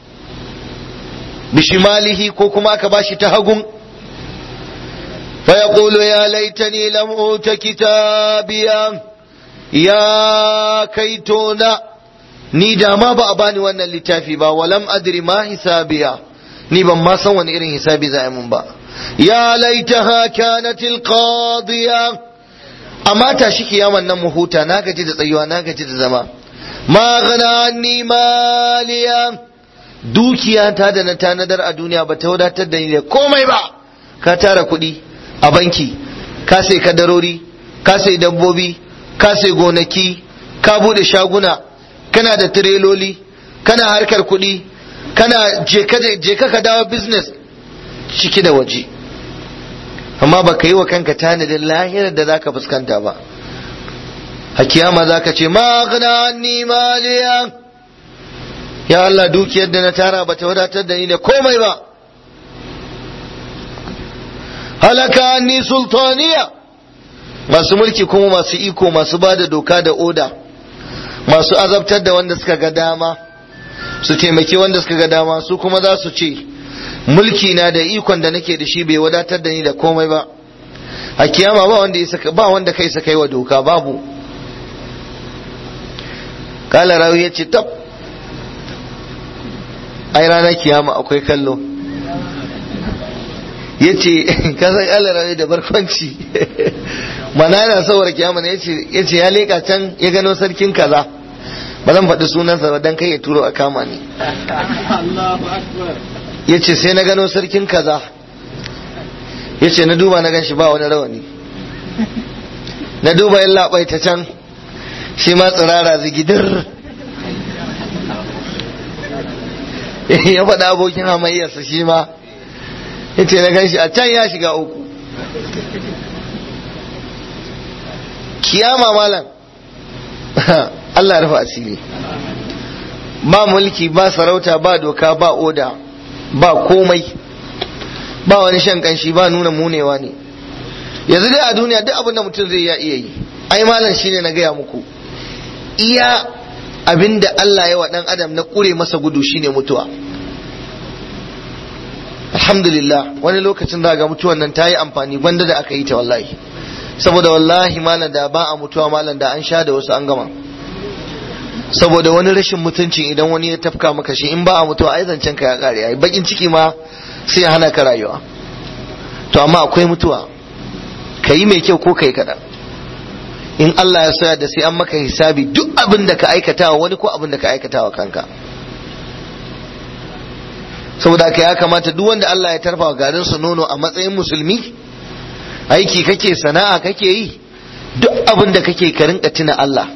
bishimalihi ko kuma aka bashi ta hagun fa yaqulu ya laitani lam uta kitabiya ya kaitona ni da ma ba a bani wannan littafi ba walam adri ma hisabiya ni ban ma san wani irin hisabi za a mun ba ya laitaha kanat alqadiya amma tashi kiyaman nan mu huta, na gaji da tsayuwa, na gaji da zama. Ma ghana anni maliya, dukiya ta da na tanadar a duniya ba ta wadatar da ni da komai ba. Ka tara kuɗi a banki, ka sai kadarori, ka sai dabbobi, ka sai gonaki, ka bude shaguna, kana da tireloli, kana harkar kuɗi, kana je ka dawo business ciki da waje, amma baka yi wa kanka tanadin lahirar da zaka fuskanta ba. A kiyama zaka ce ma ghana anni maliya, ya Allah dukiyar da na tara bata wadatar da ni da komai ba. Halaka anni sultaniya, masu mulki kuma masu iko, masu bada doka da oda, masu azabtar da wanda suka ga dama, su taimaki wanda suka ga dama, su kuma za su ce mulki na da ikon da nake da shi bai wadatar da ni da komai ba. A kiyama ba wanda kai sa kai wa doka, babu. Kala rawi ya ce tab, ai ranar kiyama akwai kallo. Ya ce kasan kala rawi da barkwanci mana yana saboda kiyama ne. Ya ce ya leka can ya gano sarkin kaza, ba zan faɗi sunansa ba don kai ya turo a kama ni. Ya ce sai na gano sarkin kaza, ya ce na duba na ganshi ba wani rawani, na duba yin labai ta can shi ma tsirara zigidir. Ya faɗa abokin hamayyarsa shi ma, ya ce na ganshi a can ya shiga uku. Kiyama malam Allah rufa asiri, ba mulki, ba sarauta, ba doka, ba oda, ba komai, ba wani shan kanshi, ba nuna munewa ne. Yanzu dai a duniya duk abin da mutum zai iya yi, ai malam shine na gaya muku, iya abinda Allah ya wa dan adam na kure masa gudu shine mutuwa. Alhamdulillah wani lokacin da ga mutuwan nan ta yi amfani gwanda da aka yi ta wallahi, saboda wallahi malam da ba a mutuwa malam da an sha da wasu an gama. Saboda wani rashin mutunci idan wani ya tafka maka shi, in ba a mutuwa ai zancen ka ya kare, ai bakin ciki ma sai ya hana ka rayuwa. To amma akwai mutuwa, kayi mai kyau ko kai kaɗan, in Allah ya soya da sai an maka hisabi duk abin da ka aikata wa wani ko abin da ka aikata wa kanka. Saboda haka ya kamata duk wanda Allah ya tarfa garin su nono a matsayin musulmi, aiki kake, sana'a kake yi, duk abin da kake ka rinka tuna Allah,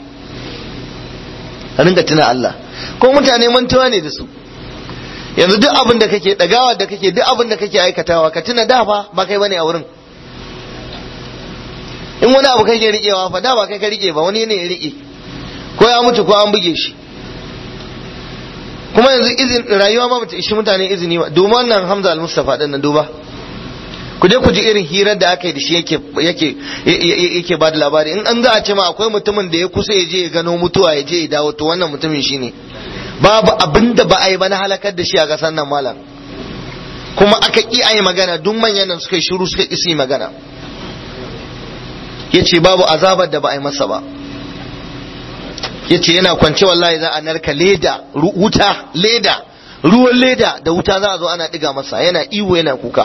rinka tuna Allah. Ko mutane mantuwa ne da su. Yanzu duk abin da kake, dagawa da kake, duk abin da kake aikatawa ka tuna da fa ba kai bane a wurin. In wani abu kake riƙewa fa da ba kai ka riƙe ba, wani ne ya riƙe, ko ya mutu ko an buge shi. Kuma yanzu rayuwa ma bata ishi mutane izini ba. Duba wannan Hamza al-Mustafa din nan, duba ku je ku ji irin hirar da aka yi da shi yake ba da labari. In an za a ce ma akwai mutumin da ya kusa ya je ya gano mutuwa ya je ya dawo, to wannan mutumin shine. Babu abin da ba a yi ba na halakar da shi a ƙasar nan malam, kuma aka ƙi a yi magana, duk manyan nan suka yi shiru, suka ƙi su yi magana. Ya ce babu azabar da ba a yi masa ba. Ya ce yana kwance wallahi za a narka leda, wuta, leda, ruwan leda da wuta za a zo ana ɗiga masa, yana iwo yana kuka.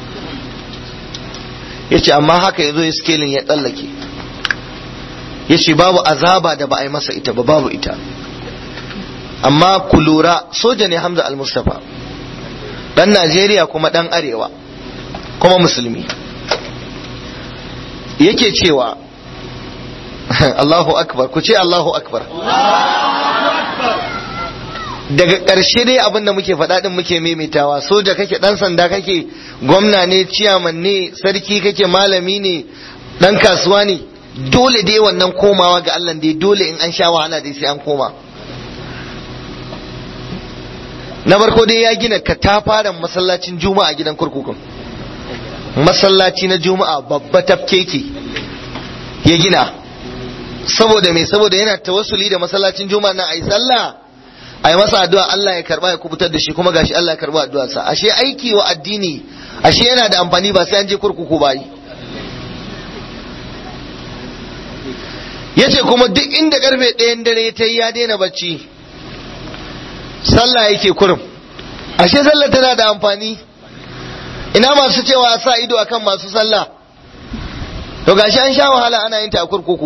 Ya ce amma haka ya zo ya skelin ya tsallake. Ya ce babu azaba da ba a yi masa ita ba, babu ita. Amma ku lura, soja ne Hamza al-Mustafa, ɗan Najeriya kuma ɗan Arewa kuma musulmi. Yake cewa Allahu akbar, ku ce Allahu akbar. Daga ƙarshe dai abin da muke faɗa din muke maimaitawa, soja kake, ɗan sanda kake, gwamna ne, ciyaman ne, sarki kake, malami ne, ɗan kasuwa ne, dole dai wannan komawa ga Allah dai dole in an sha wahala dai sai an koma. Na farko dai ya gina katafaren masallacin juma'a a gidan kurkukun, masallaci na juma'a babba tafkeke ya gina. Saboda me? Saboda yana tawassuli da masallacin juma'a na ayi sallah, ayi masa addu'a Allah ya karba ya kubutar da shi, kuma gashi Allah ya karba addu'arsa. Ashe aiki wa addini ashe yana da amfani, ba sai an je kurkuku ba yi. Yace kuma duk inda karfe 1 dare ta yi ya daina bacci, sallah yake kurum. Ashe sallah tana da amfani. Ina masu cewa sa ido akan masu sallah? to gashi an sha wahala ana yin ta a kurkuku.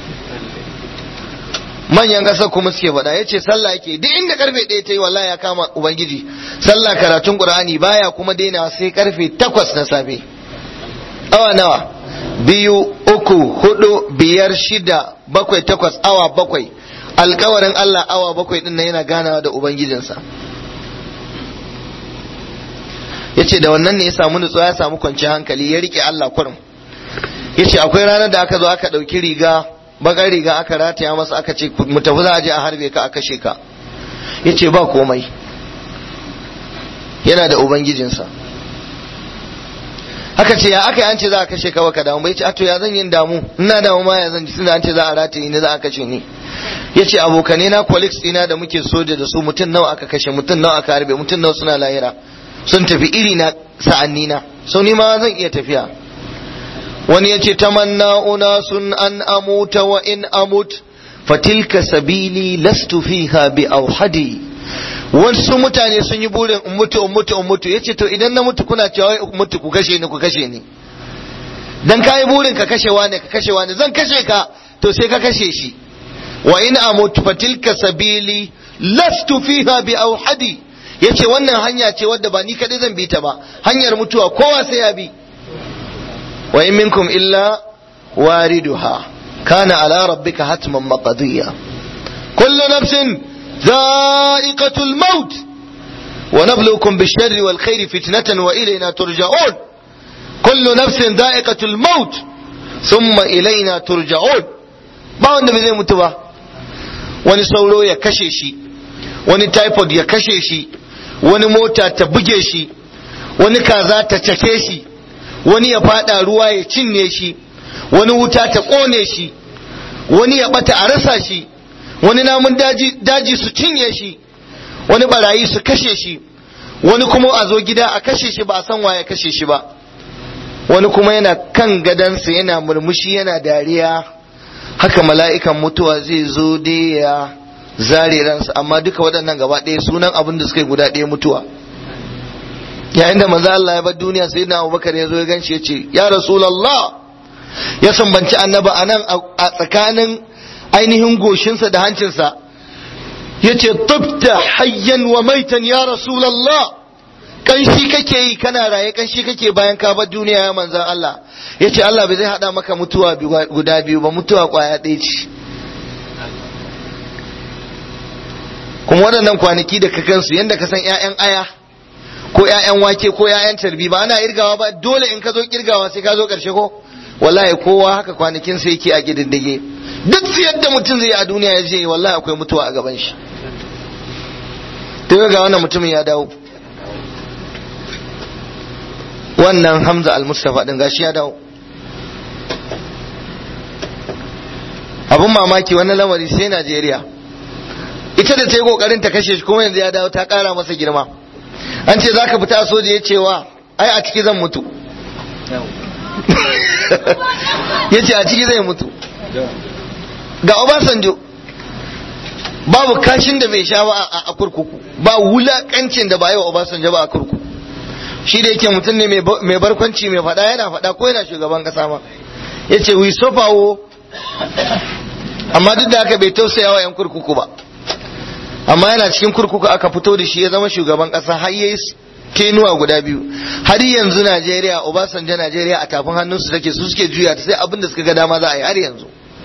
Manyan ƙasar kuma suke faɗa, yace sallah yake duk inda karfe 1 ta yi wallahi ya kama ubangiji, sallah karatun qur'ani baya kuma daina sai karfe 8 na safe. Awa nawa? 2, 3, 4, 5, 6, 7, 8, awa 7. Alƙawarin Allah awa 7 din nan yana ganawa da ubangijinsa. Yace da wannan ne ya samu nutsuwa, ya samu kwanciyar hankali, ya rike Allah kurum. Yace akwai ranar da aka zo aka dauki riga, bakar riga aka rataya masa, aka ce mu tafi za a je a harbe ka a kashe ka. Yace ba komai, yana da ubangijinsa. Aka ce ya aka yi an ce za a kashe ka baka damu, bai ce to ya zan yin damu, ina damu ma ya zan ji tunda an ce za a rataye ni za a kashe ni. Yace abokane na colleagues dina da muke soja da su, mutum nawa aka kashe, mutum nawa aka harbe, mutum nawa suna lahira, sun tafi iri na sa'anni na, so ni ma zan iya tafiya. Wani yace tamanna unasun an amuta wa in amut fatilka sabili lastu fiha bi auhadi. Wasu mutane sun yi burin in mutu. Yace to idan na mutu kuna cewa wai mutu ku kashe ni. Dan kai burin ka kashewa ne zan kashe ka, to sai ka kashe shi. Wa in amut fatilka sabili lastu fiha bi auhadi. Yace wannan hanya ce wadda ba ni kadai zan bi ta ba, hanyar mutuwa kowa sai ya bi. Wa in minkum illa wariduha kana ala rabbika hatman maqdiya. Kullu nafsin dha'iqatul maut wa nabluukum bish-sharri wal khairi fitnatan wa ilayna turja'un. Kullu nafsin dha'iqatul maut thumma ilayna turja'un. Ba wanda bai zai mutu ba. Wani sauro ya kashe shi, wani typhoid ya kashe shi, wani mota ta buge shi, wani kaza ta cake shi, wani ya fada ruwa ya cinye shi, wani wuta ta kone shi, wani ya bata a rasa shi, wani namun daji su cinye shi, wani barayi su kashe shi, wani kuma a zo gida a kashe shi ba a san waye kashe shi ba, wani kuma yana kan gadansa yana murmushi yana dariya. Haka mala'ikan mutuwa zai zo dai ya zare ransa, amma duka waɗannan gaba ɗaya sunan abin da suka yi guda ɗaya, mutuwa. Yayin da manzo Allah ya bar duniya, sai na Abubakar ya zo ya ganshi ya ce ya Rasulullah, ya sambanci annaba anan a tsakanin ainihin goshinsa da hancinsa, ya ce tubta hayyan wa maitan ya Rasulullah, kanshi kake yi kana raye, kanshi kake bayan ka bar duniya ya manzon Allah. Ya ce Allah bai zai hada maka mutuwa guda biyu ba, mutuwa kwaya ɗaya ce. Kuma waɗannan kwanaki da ka kansu yadda ka san 'ya'yan aya ko 'ya'yan wake ko 'ya'yan tarbi, ba ana irgawa ba, dole in ka zo kirgawa sai ka zo ƙarshe ko wallahi kowa haka kwanakin sai yake a kididdige. Duk yadda mutum zai yi a duniya ya je wallahi akwai mutuwa a gaban shi. To ga wannan mutumin ya dawo, wannan Hamza al-Mustafa din gashi ya dawo. Abun mamaki wannan lamari sai Najeriya, ita da ta yi kokarin ta kashe shi kuma yanzu ya dawo ta kara masa girma. An ce zaka fita a soja, ya cewa ai a ciki zan mutu. Ya ce a ciki zai mutu. Ga Obasanjo babu kashin da bai sha ba a kurkuku, ba wulakancin da ba yi wa Obasanjo ba a kurkuku. Shi da yake mutum ne mai barkwanci, mai fada yana fada ko yana shugaban kasa ma, ya ce wi sofawo, amma duk da haka bai tausaya wa 'yan kurkuku ba. Amma yana cikin kurkuku aka fito da shi ya zama shugaban kasa, har yayi kenuwa guda biyu. Har yanzu Najeriya, Obasanjo Najeriya a tafin hannunsu take, su suke juya ta, sai abin da suka ga dama za a yi har yanzu.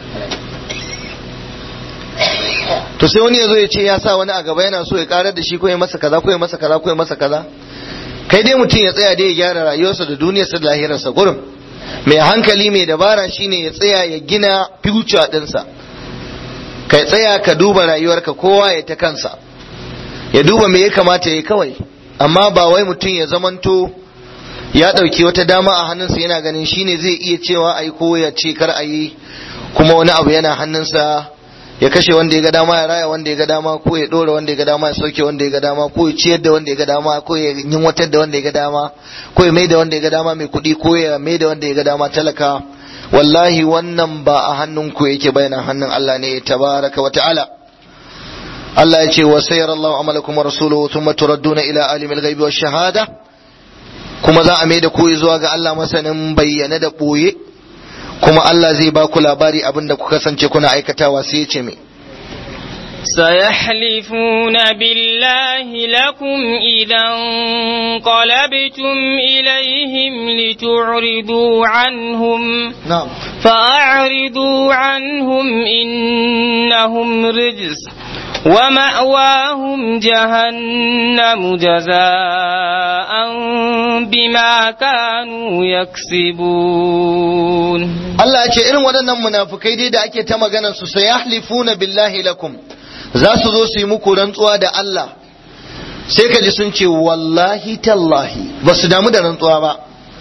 To sai wani ya zo ya ce ya sa wani a gaba yana so ya karar da shi, ko ya masa kaza ko ya masa kaza ko ya masa kaza. Kai dai mutum ya tsaya dai ya gyara rayuwarsa da duniyarsa da lahirarsa gurin. Mai hankali mai dabara shine ya tsaya ya gina future ɗinsa. Kai tsaya ka duba rayuwarka, kowa ya ta kansa, ya duba me ya kamata ya yi kawai. Amma ba wai mutum ya zamanto ya ɗauki wata dama a hannunsa yana ganin shine zai iya cewa a yi ko ya ce kar a yi, kuma wani abu yana hannunsa, ya kashe wanda ya ga dama, ya raya wanda ya ga dama, ko ya ɗora wanda ya ga dama, ya sauke wanda ya ga dama, ko ya ciyar da wanda ya ga dama, ko ya yinwatar da wanda ya ga dama, ko ya mai da wanda ya ga dama mai kuɗi, ko ya mai da wanda ya ga dama talaka. Wallahi wannan ba a hannunku yake, bayan hannun Allah ne tabaraka wa ta'ala. Allah ya ce wa sayyarallahu amalakum wa rasuluhu thumma turadduna ila alimil ghaibi wash shahada, kuma za a mai da ku zuwa ga Allah masanin bayyane da boye, kuma Allah zai ba ku labari abinda kuka kasance kuna aikatawa. Sai ya ce me
سيحلفون بالله لكم إذا انقلبتم إليهم لتعرضوا عنهم
نعم
فأعرضوا عنهم إنهم رجس ومأواهم جهنم جزاء بما كانوا يكسبون.
Allah ya ce irin waɗannan munafukai dai da ake ta maganar su sayahlifuna billahi lakum, za su zo su yi muku rantsuwa da Allah, sai ka ji sun ce wallahi tallahi, ba su damu da rantsuwa ba.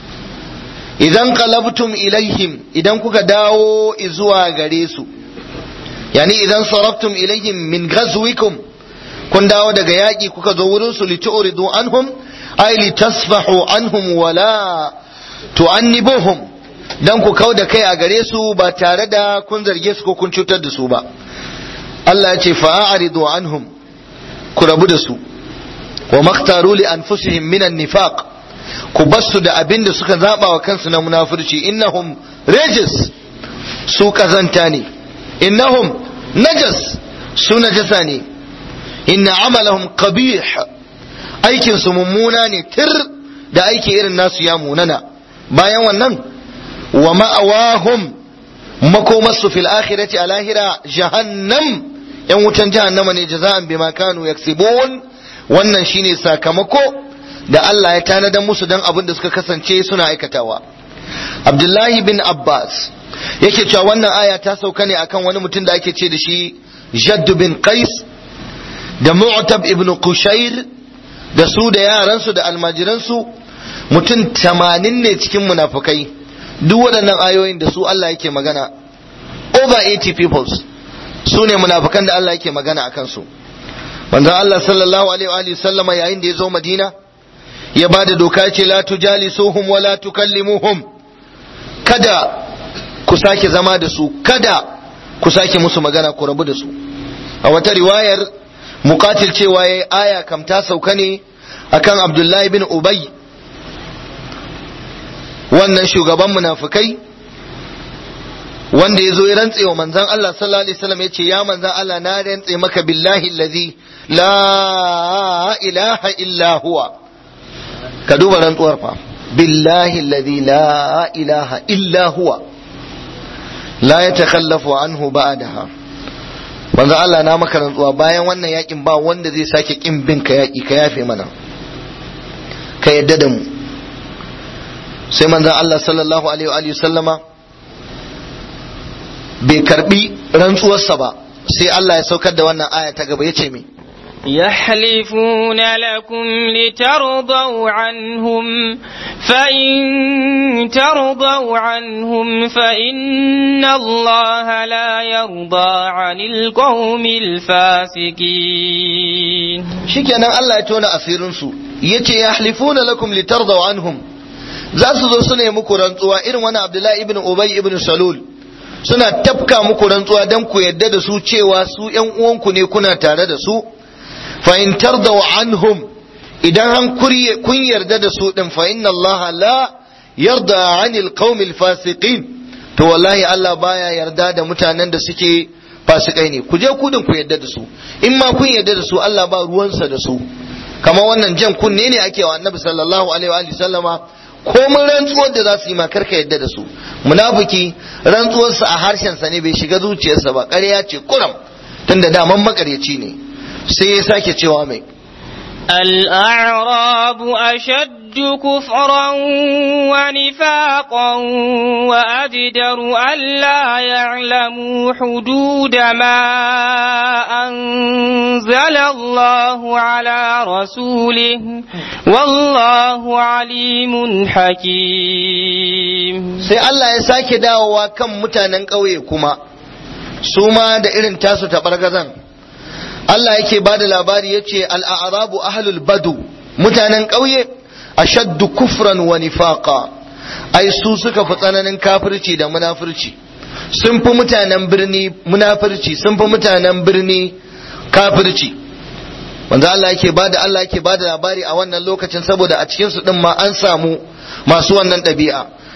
Idan qalabtum ilaihim, idan kuka dawo zuwa gare su, yani idan sarabtum ilaihim min ghazwikum, kun dawo daga yaƙi kuka zo wurin su litu'ridu anhum ay litasfahu anhum wala tu'annibuhum, dan ku kauda kai a gare su ba tare da kun zarge su ko kun cutar da su ba. Allah ya ce fa'aridu anhum, ku rabu da su, wa makhtaru li anfusihim min an-nifaq, ku basu da abin da suka zaba wa kansu na munafurci. Innahum rajis, su kazanta ne. Innahum najas, su najasa ne. Inna amalahum qabih, aikin su mummuna ne, tir da aiki irin nasu ya munana. Bayan wannan, wa ma'awahum, makomarsu fil akhirati a lahira jahannam, yan wutan jahannama ne, jaza'an bima kanu yaksibun. Wannan shine sakamako da Allah ya tanadar musu dan abin da suka kasance suna aikatawa. Abdullahi bin Abbas yake cewa wannan aya ta sauka ne akan wani mutum da ake ce da shi Jadd bin Qais da Mu'tab ibn Qushayr, da su da yaransu da almajiransu, mutum 80 ne cikin munafukai. Duk waɗannan ayoyin da su Allah yake magana, over 80 peoples, su ne munafukan da Allah yake magana akan su. Manzon Allah sallallahu alaihi wa sallama yayin da ya zo Madina ya ba da doka ce la tujalisuhum wa la tukallimuhum, kada ku sake zama da su, kada ku sake musu magana, ku rabu da su. A wata riwayar Muqatil cewa yayi aya kam ta sauka ne akan Abdullahi bin Ubay, wannan shugaban munafikai wanda ya zo ya rantse wa manzan Allah sallallahu alaihi wasallam, ya ce ya manzan Allah na rantse maka billahi allazi la ilaha illa huwa. Ka duba rantsuwar fa, billahi allazi la ilaha illa huwa la yatakhallafu anhu ba'daha. manzan Allah na maka rantsuwa bayan wannan yakin ba wanda zai sake kin bin ka yaki, ka yafe mana, ka yadda da mu. Sai manzan Allah sallallahu alaihi wa sallama bai karbi rantsuwarsa ba, sai Allah ya saukar da wannan aya ta gaba, yace me
يحلفون لكم لترضوا عنهم فإن ترضوا عنهم فإن الله لا يرضى عن القوم الفاسقين.
shikenan Allah ya tona asirin su, yace yahlifuna lakum litardaw anhum, za su zo su ne muku rantsuwa irin wani Abdullahi ibn Ubay ibn Salul, suna tafka muku rantsuwa dan ku yadda da su cewa su ƴan uwanku ne, kuna tare da su. fa in tardaw anhum, idan han kun yarda da su din, fa inna Allah la yarda anil qaumil fasiqin, to wallahi Allah baya yarda da mutanen da suke fasikai ne. ku je ku din ku yarda da su, in ma kun yarda da su Allah ba ruwansa da su. kamar wannan jan kunne ne ake wa Annabi sallallahu alaihi wa sallama, komai rantsuwar da za su yi ma karka yadda da su. Munafiki rantsuwarsa a harshensa ne, bai shiga zuciyarsa ba, ƙarya ce kuram, tunda daman makaryaci ne. sai ya sake cewa mai
الأعراب أشد كفرا ونفاقا وأجدر ألا يعلموا حدود ما أنزل الله على رسوله والله عليم حكيم.
sai Allah ya sake dawowa kan mutanen ƙauye kuma su ma da irin tasu taɓargazan. Allah yake ba da labari ya ce al'arabu ahlul badu, mutanen ƙauye ashaddu kufran wa nifaqa, ai su suka fi tsananin kafirci da munafirci, sun fi mutanen birni munafirci, sun fi mutanen birni kafirci. wanda Allah yake ba da labari a wannan lokacin, saboda a cikin su din ma an samu masu wannan ɗabi'a.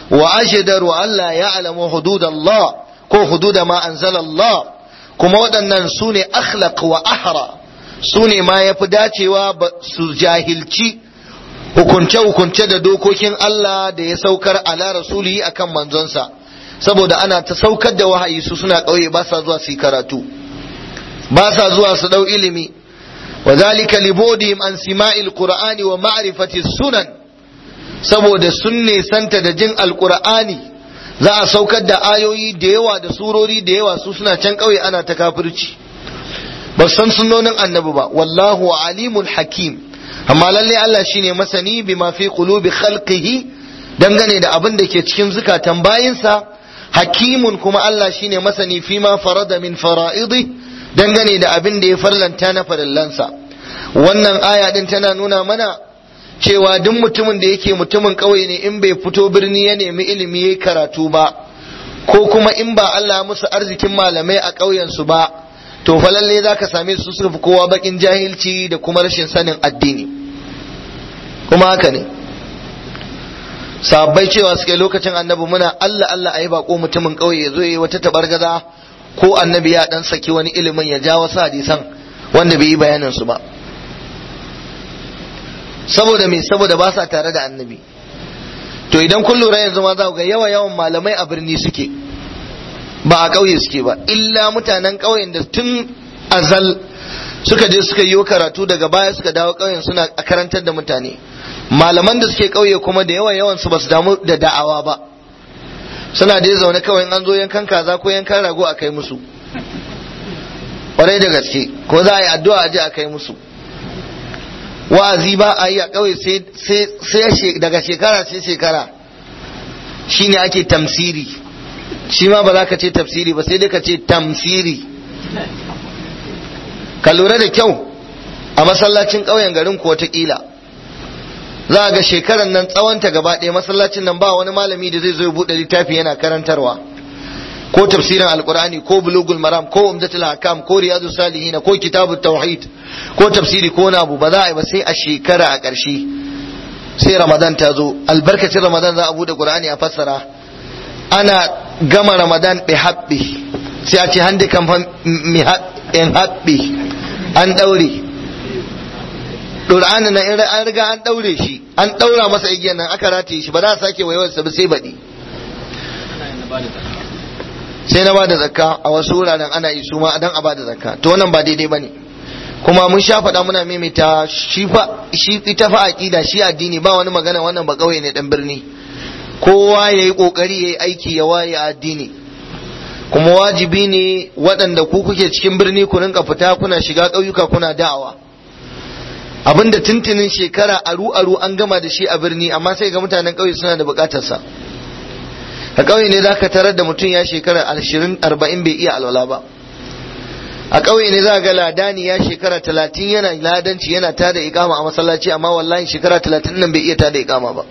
wa ajdaru alla ya'lamu hududallah ko hududa ma anzalallah, kuma waɗannan su ne akhlaq wa ahra, su ne ma yafi dacewa su jahilci hukunce-hukunce da dokokin Allah da ya saukar ala rasulihi akan manzonsa, saboda ana ta saukar da wahayi su suna ƙauye ba sa zuwa su yi karatu, ba sa zuwa su ɗau ilimi. wa zalika libodihim an sima'il qur'ani wa ma'rifati sunan, saboda sun nesanta da jin alqur'ani, za a saukar da ayoyi da yawa da surori da yawa, su suna can ƙauye ana ta kafirci, ba san sunnonin annabi ba. wallahu alimul hakim, amma lalle Allah shine masani bima fi qulubi khalqihi, dangane da abin da ke cikin zukatan bayinsa. Hakimun, kuma Allah shine masani fima farada min fara'idi, dangane da abin da ya farlanta na farillansa. Wannan aya din tana nuna mana cewa duk mutumin da yake mutumin ƙauye ne, in bai fito birni ya nemi ilimi yayi karatu ba, ko kuma in ba Allah musu arzikin malamai a ƙauyen su ba, to fa lalle zaka same su suka fi kowa bakin jahilci da kuma rashin sanin addini. Kuma haka ne, sahabbai cewa suke lokacin annabi muna Allah Allah ayi bako mutumin ƙauye ya zo yayi wata tabargaza, ko annabi ya dan saki wani ilimin ya ja wasu hadisan wanda bai yi bayanin su ba. Saboda me? Saboda ba sa tare da annabi. To idan kun lura yanzu ma za ku ga yawan malamai a birni suke, ba a ƙauye suke ba, illa mutanen ƙauyen da tun azal suka je suka yi karatu daga baya suka dawo ƙauyen suna karantar da mutane. Malaman da suke ƙauye kuma da yawan su basu damu da da'awa ba, suna da zaune kawai an zo yankan kaza ko yankan rago a kai musu, ƙwarai da gaske, ko za a yi addu'a a je a kai musu. Wa'azi ba a yi a ƙauye sai daga shekara sai shekara, shine ake tamsiri. Shi ma ba za ka ce tafsiri ba, sai dai ka ce tamsiri. Ka lura da kyau, a masallacin ƙauyen garin ko wataƙila za a ga shekaran nan tsawonta gaba ɗaya masallacin nan ba wani malami da zai zo ya buɗe littafi yana karantarwa, ko tafsirin alkur'ani ko bulugul maram ko umdatul hakam ko riyadus salihin ko kitabut tauhid ko tafsiri ko wani abu, ba za a yi ba sai a shekara a ƙarshe, sai ramadan ta zo, albarkacin ramadan za a buɗe qur'ani a fassara. Ana gama ramadan bi habbi sai a ce hande kan mi habbi an daure qur'ani na, in an riga an daure shi, an daura masa igiyan nan aka rataye shi, ba za a sake wayewar ba sai baɗi. Sai na bada zakka a wasu wuraren ana yi su ma dan a bada zakka, to wannan ba daidai bane. Kuma mun sha faɗa muna maimaita, shi ita fa aqida, shi addini ba wani magana wannan ba kauye ne dan birni. Kowa yayi kokari yayi aiki ya waye addini, kuma wajibi ne waɗanda ku kuke cikin birni ku rinka fita kuna shiga ƙauyuka kuna da'awa. Abinda tuntunin shekara aru an gama da shi a birni, amma sai ga mutanen ƙauye suna da buƙatarsa. A ƙauye ne zaka tarar da mutum ya shekara 20-40 bai iya alwala ba. A ƙauye ne za ga ladani ya shekara 30 yana ladanci yana tada iqama a masallaci, amma wallahi shekara 30 nan bai iya tada iqama ba.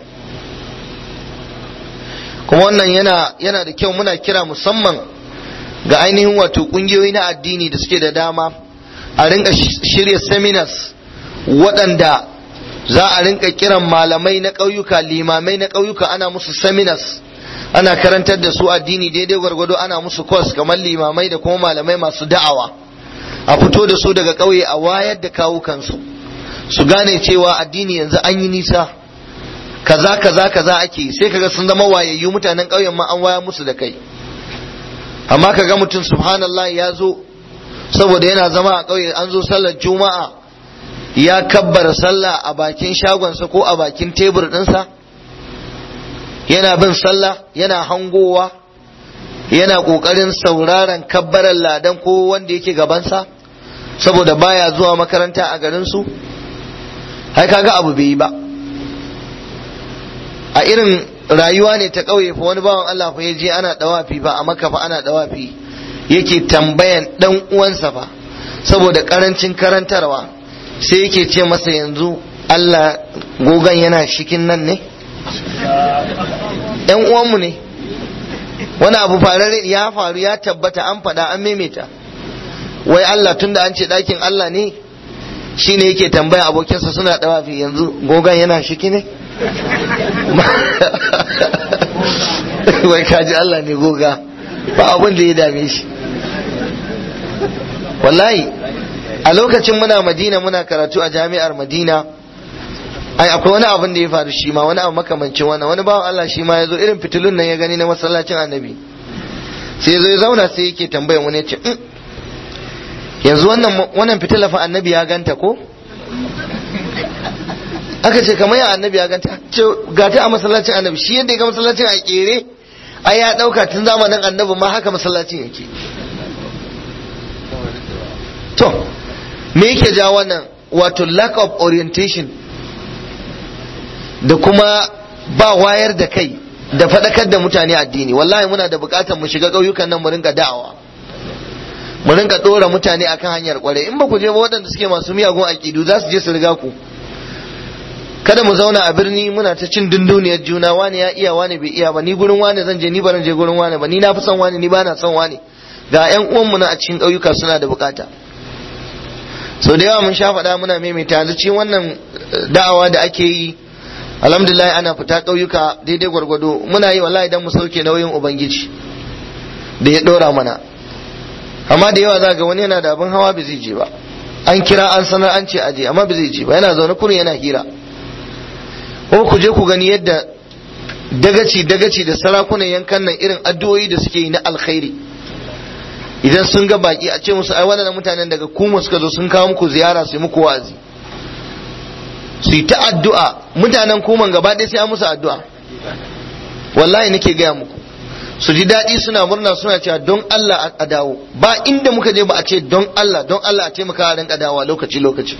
Kuma wannan yana da kyau, muna kira musamman ga ainihin wato kungiyoyi na addini da suke da dama, a rinka shirya seminars waɗanda za a rinka kiran malamai na ƙauyuka, limamai na ƙauyuka, ana musu seminars, ana karantar da su addini daidai gwargwado, ana musu course kamar limamai da kuma malamai masu da'awa, a fito da su daga ƙauye a wayar da kawukansu su gane cewa addini yanzu an yi nisa, kaza ake, sai kaga sun zama wayayyu, mutanen ƙauyen ma an waya musu da kai. Amma kaga mutum subhanallah ya zo saboda yana zama a ƙauye, an zo sallar juma'a ya kabbara sallah a bakin shagonsa ko a bakin tebur ɗinsa, yana bin sallah, yana hangowa, yana ƙoƙarin sauraron kabbaran ladan ko wanda yake gabansa, saboda baya zuwa makaranta a garinsu. Hai kaga abu bai yi ba. A irin rayuwa ne ta ƙauye fa, wani bawan Allah fa ya je ana dawafi fa a Makka fa ana dawafi, yake tambayan dan uwansa fa saboda karancin karantarwa, sai yake ce masa yanzu Allah gogan yana shikin nan ne? Ɗan uwanmu ne, wani abu farare ya faru, ya tabbata, an faɗa, an maimaita. Wai Allah tunda an ce ɗakin Allah ne, shine yake tambaya abokinsa suna dawafi, yanzu gogan yana shiki ne? wai kaji Allah ne goga ba abin da ya dame shi. Wallahi a lokacin muna Madina muna karatu a jami'ar Madina, ai akwai wani abin da ya faru shi ma, wani abu makamancin wannan. Wani bawan Allah shi ma ya zo irin fitilun nan ya gani na masallacin Annabi, sai ya zo ya zauna sai yake tambayan wani, ya ce yanzu wannan fitila fa Annabi ya ganta ko? Aka ce kamar ya Annabi ya ganta, ce gata a masallacin Annabi. Shi yadda ya ga masallacin a kere, ai ya dauka tun zamanin Annabi ma haka masallacin yake. To me yake ja wannan? Wato lack of orientation da kuma ba wayar da kai da faɗakar da mutane addini. Wallahi muna da buƙatar mu shiga ƙauyukan nan mu rinka da'awa, mu rinka ɗora mutane akan hanyar ƙware. In ba ku je ba, waɗanda suke masu miyagun aƙidu za su je su riga ku. Kada mu zauna a birni muna ta cin dunduniyar juna, wani ya iya wani bai iya ba, ni gurin wani zan je, ni ba je gurin wani ba, ni na fi son wani, ni ba na son wani. Ga 'yan uwanmu na a cikin ƙauyuka suna da buƙata. So da yawa mun sha faɗa muna maimaita, da cikin wannan da'awa da ake yi, alhamdulillah ana fita ƙauyuka daidai gwargwado. Muna yi wallahi dan mu sauke nauyin ubangiji da ya ɗora mana. Amma da yawa za ga wani yana da abin hawa bai zai je ba, an kira an sanar an ce aje, amma bai zai je ba, yana zaune kurin yana hira. Ko ku je ku gani yadda dagaci da sarakunan yankan nan irin addu'o'i da suke yi na alkhairi. Idan sun ga baki a ce musu ai waɗannan mutanen daga Kuma suka zo sun kawo muku ziyara su yi muku wa'azi, su yi ta addu'a. Mutanen Kuman gaba ɗaya sai an musu addu'a, wallahi nake gaya muku. Su ji daɗi, suna murna, suna cewa don Allah a dawo. Ba inda muka je ba a ce don Allah a taimaka a rinka dawowa lokaci.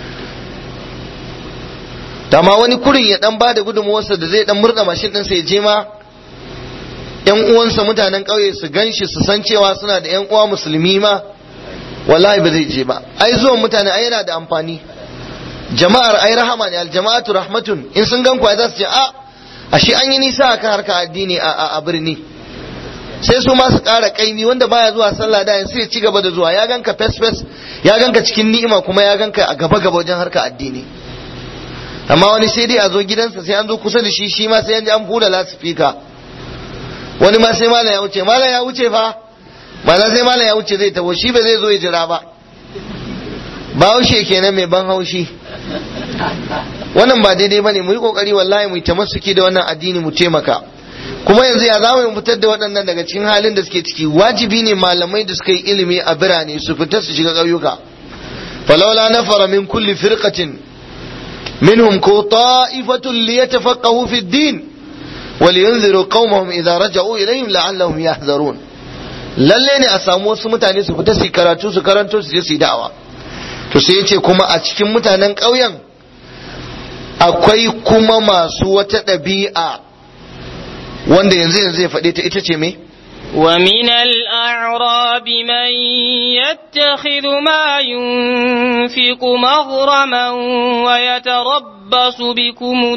Dama wani kurin ya dan bada gudunmuwarsa da zai dan murda mashin din sai je ma yan uwansa mutanen ƙauye su ganshi, su san cewa suna da yan uwa musulmi ma, wallahi ba zai je ba. Ai zuwan mutane ai yana da amfani. Jama'ar ai rahama ne, aljama'atu rahmatun. In sun gan ku ai za su ce ashe an yi nisa akan harka addini a birni. Sai su ma su ƙara kaimi. Wanda baya zuwa sallah da sai ya ci gaba da zuwa, ya ganka fes ya ganka cikin ni'ima, kuma ya ganka a gaba wajen harka addini. Amma wani sai dai a zo gidansa, sai an zo kusa da shi ma sai an ji an hula lasifika. Wani ma sai malam ya wuce fa, malam sai malam ya wuce zai taho, shi ba zai zo ya jira ba. Bahaushe kenan mai ban haushi. Wannan ba daidai bane. Mu yi kokari wallahi mu yi tamassuki da wannan addini, mu taimaka. Kuma yanzu ya zamu mu fitar da waɗannan daga cikin halin da suke ciki. Wajibi ne malamai da suka yi ilimi a birane su fita su shiga ƙauyuka. falawla nafara min kulli firqatin منهم طائفة ليتفقهوا في الدين ولينذروا قومهم إذا رجعوا إليهم لعلهم يحذرون. lalle ne a samu wasu mutane su fita su karatu, su karanto, su je su yi da'awa. To sai yace kuma a cikin mutanen ƙauyen akwai kuma masu wata ɗabi'a wanda yanzu zai faɗe ta, ita ce me?
ومن الأعراب من يتخذ ما ينفق مغرما ويتربص بكم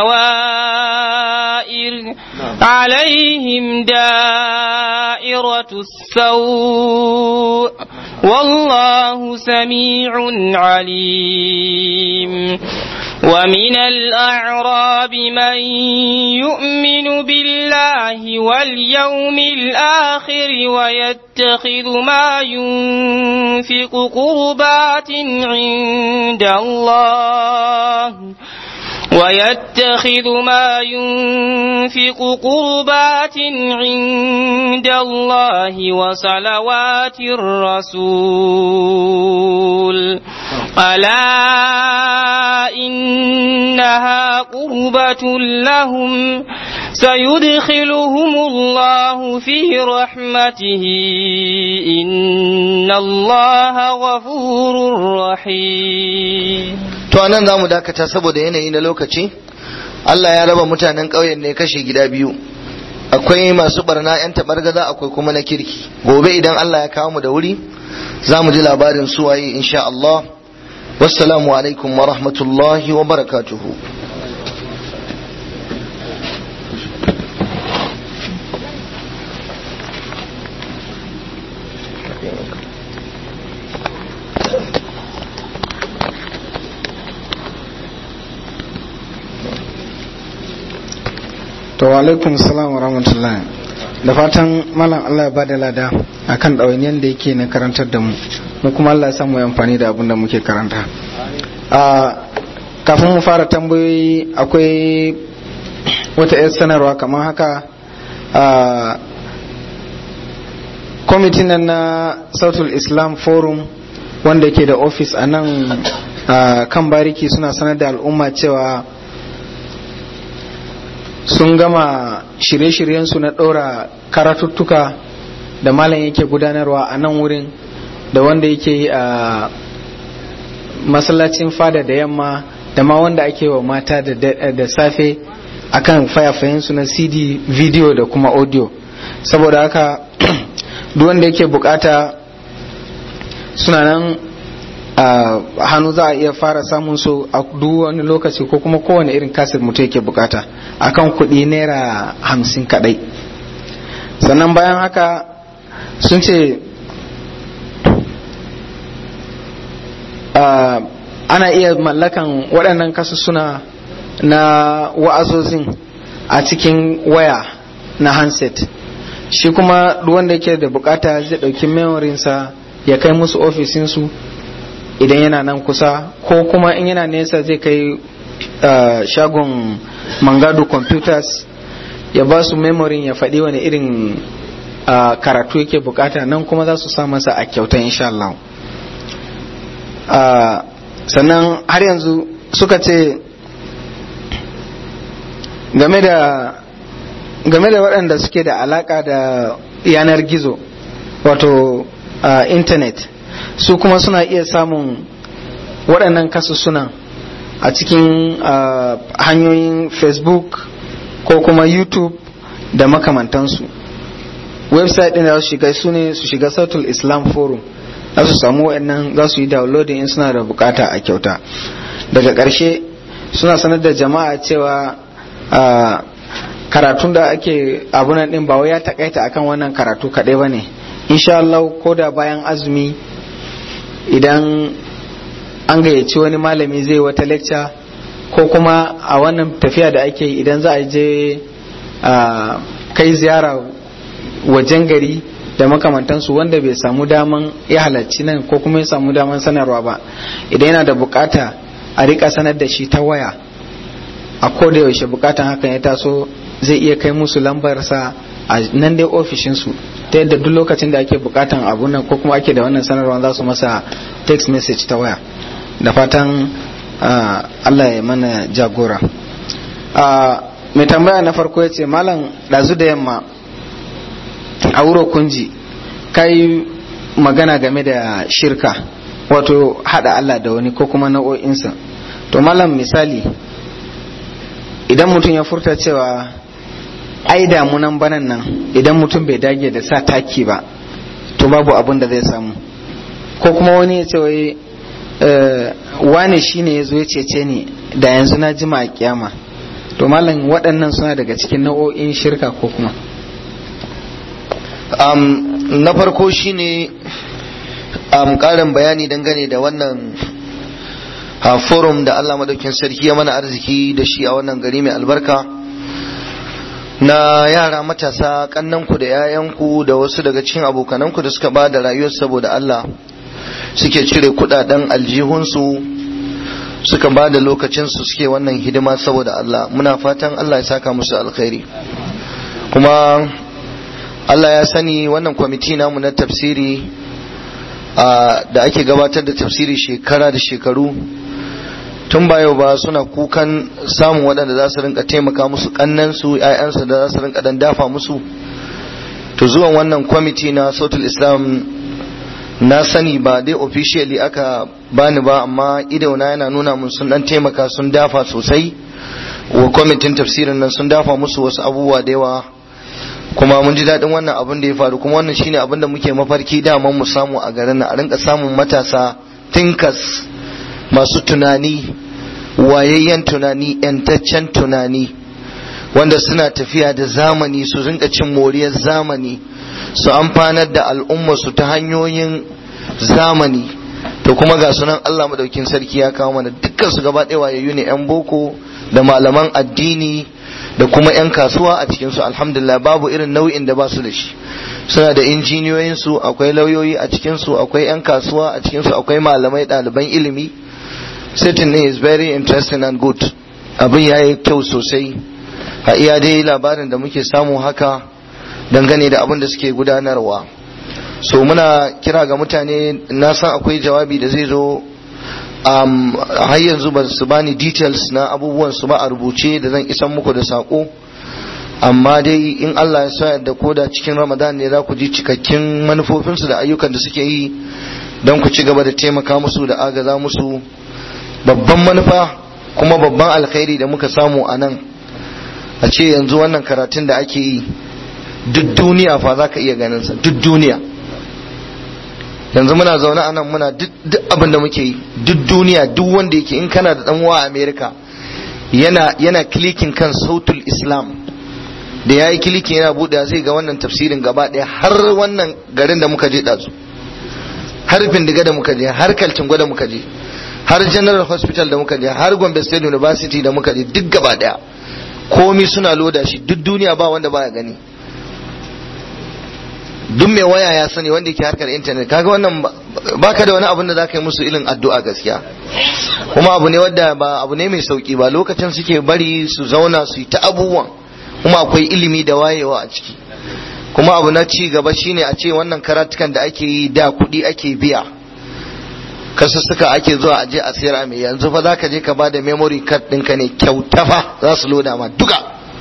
الدوائر عليهم دائرة السوء والله سميع عليم. ومن الأعراب من يؤمن بالله واليوم الآخر ويتخذ ما ينفق قربات عند الله وصلوات الرسول ألا إنها قربة لهم سيدخلهم الله في رحمته إن الله غفور رحيم.
To anan zamu dakata saboda yanayi na lokaci. Allah ya raba mutanen ƙauyen ne kashe gida biyu. Akwai masu barna 'yan tabargaza, akwai kuma na kirki. Gobe idan Allah ya kawo mu da wuri za mu ji labarin su waye insha Allah. Wassalamu alaikum wa rahmatullahi wa barakatuhu.
To wa alaikum salam wa rahmatullahi. Da fatan malam Allah ya bada lada akan ɗawainiyar da yake na karantar da mu kuma Allah ya samu amfani da abin da muke karanta. Kafin mu fara tambayoyi akwai wata 'yar sanarwa kamar haka. Kwamitin nan na Sautul Islam Forum wanda ke da ofis a nan kan bariki suna sanar da al'umma cewa sun gama shirye-shiryensu na ɗora karatuttuka da malam yake gudanarwa a nan wurin da wanda yake yi a masallacin fada da yamma da ma wanda ake wa mata da safe akan fayafayensu na CD, video da kuma audio. Saboda haka duk wanda yake bukata suna nan a hannu, za a iya fara samun su a duk wani lokaci ko kuma kowane irin kaset mutum yake bukata akan kuɗi naira 50 kadai. Sannan bayan haka sun ce ana iya mallakan waɗannan kasussuna na wa'azozin a cikin waya na handset. Shi kuma duk wanda yake da bukata zai ɗauki memorinsa ya kai musu ofisinsu idan yana nan kusa, ko kuma in yana nesa zai kai shagon Mangadu Computers ya ba su memorin, ya faɗi wani irin karatu yake bukata, nan kuma za su sa masa a kyauta insha Allah. Sannan har yanzu suka ce game da waɗanda suke da alaka da yanar gizo wato internet, su kuma suna iya samun waɗannan kasussunan a cikin hanyoyin Facebook ko kuma YouTube da makamantansu. Website ɗin da su shiga su ne su shiga Sautul Islam Forum, za su samu waɗannan, za su yi downloading in suna da bukata a kyauta. Daga ƙarshe suna sanar da jama'a cewa karatun da ake abunan ɗin ba wai ya takaita akan wannan karatu kaɗai ba ne. Insha Allah ko da bayan azumi idan an gayyaci wani malami zai wata lecture, ko kuma a wannan tafiya da ake idan za a je kai ziyara wajen gari da makamantansu, wanda bai samu daman ya halarci nan ko kuma ya samu daman sanarwa ba, idan yana da bukata a rika sanar da shi ta waya a koda yaushe bukatan hakan ya taso, zai iya kai musu lambarsa a nan dai ofishinsu, ta yadda duk lokacin da ake bukatan abu nan ko kuma ake da wannan sanarwa za su masa text message ta waya. Da fatan Allah ya mana jagora. Mai tambaya na farko ya ce, malam ɗazu da yamma a wuro kunji kai magana game da shirka, wato hada Allah da wani ko kuma nau'o'insa. To malam, misali idan mutum ya furta cewa ai damunan banan nan idan mutum bai dage da sa taki ba to babu abin da zai samu, ko kuma wani ya ce wai wane shine ya zo ya cece ni da yanzu na jima a kiyama. To malam, waɗannan suna daga cikin nau'o'in shirka ko kuma?
Na farko shine ƙarin bayani dangane da wannan forum da Allah madaukin sarki ya mana arziki da shi a wannan gari mai albarka, na yara matasa kannanku da 'ya'yanku da wasu daga cikin abokananku da suka ba da rayuwar saboda Allah, suke cire kudaden aljihunsu suka ba da lokacinsu suke wannan hidima saboda Allah. Muna fatan Allah ya saka musu alkhairi. Kuma Allah ya sani wannan kwamiti namu na tafsiri da ake gabatar da tafsiri shekara da shekaru, tun ba yau ba suna kukan samun waɗanda za su rinka taimaka musu, kannansu, 'ya'yansu da za su rinka dan dafa musu. To zuwan wannan kwamiti na Sautul Islam, na sani ba dai officially aka bani ba, amma idona yana nuna mun sun dan taimaka, sun dafa sosai wa kwamitin tafsirin nan, sun dafa musu wasu abubuwa da yawa, kuma mun ji daɗin wannan abin da ya faru. Kuma wannan shine abin da muke mafarki daman mu samu a garin nan, a rinka samun matasa thinkers, masu tunani, wayayyen tunani, yantaccen tunani, wanda suna tafiya da zamani, su rinka cin moriyar zamani, su amfanar da al'umma su ta hanyoyin zamani. To kuma ga sunan Allah madaukin sarki ya kawo mana dukkan su gaba ɗaya wayayyu ne, yan boko da malaman addini da kuma 'yan kasuwa a cikinsu. Alhamdulillah babu irin nau'in da ba su da shi. Suna da injiniyoyinsu, akwai lauyoyi a cikinsu, akwai 'yan kasuwa a cikinsu, akwai malamai, ɗaliban ilimi. Setting is very interesting and good. Abin ya yi kyau sosai. A iya dai labarin da muke samu haka dangane da abin da suke gudanarwa. So muna kira ga mutane, na san akwai jawabi da zai zo, har yanzu ba su bani details na abubuwan su ba a rubuce da zan isan muku da sako, amma dai in Allah ya sa da koda cikin Ramadan ne za ku ji cikakken manufofinsu da ayyukan da suke yi don ku ci gaba da taimaka musu da agaza musu. Babban manufa kuma babban alkhairi da muka samu a nan, a ce yanzu wannan karatun da ake yi duk duniya fa za ka iya ganin sa, duk duniya. Yanzu muna zaune a nan muna duk abin da muke yi duk duniya, duk wanda yake, in kana da dan uwa a America yana klikin kan sautul Islam, da yayi klikin yana bude zai ga wannan tafsirin gaba daya, har wannan garin da muka je dazu, har Bindiga da muka je, har Kaltingo da muka je, har General Hospital da muka je, har Gombe State University da muka je, duk gaba daya komai suna loda shi, duk duniya ba wanda baya gani. Duk mai waya ya sani, wanda yake harkar internet. Kaga wannan baka da wani abin da zaka yi musu ilin addu'a gaskiya, kuma abu ne wanda ba abu ne mai sauki ba. Lokacin suke bari su zauna su yi ta abubuwan, kuma akwai ilimi da wayewa a ciki. Kuma abu na ci gaba shine a ce wannan karatukan da ake yi da kuɗi ake biya, kasussuka ake zuwa aje a sayar a mai. Yanzu fa zaka je ka bada memory card ɗinka ne kyauta fa, za su loda ma duka,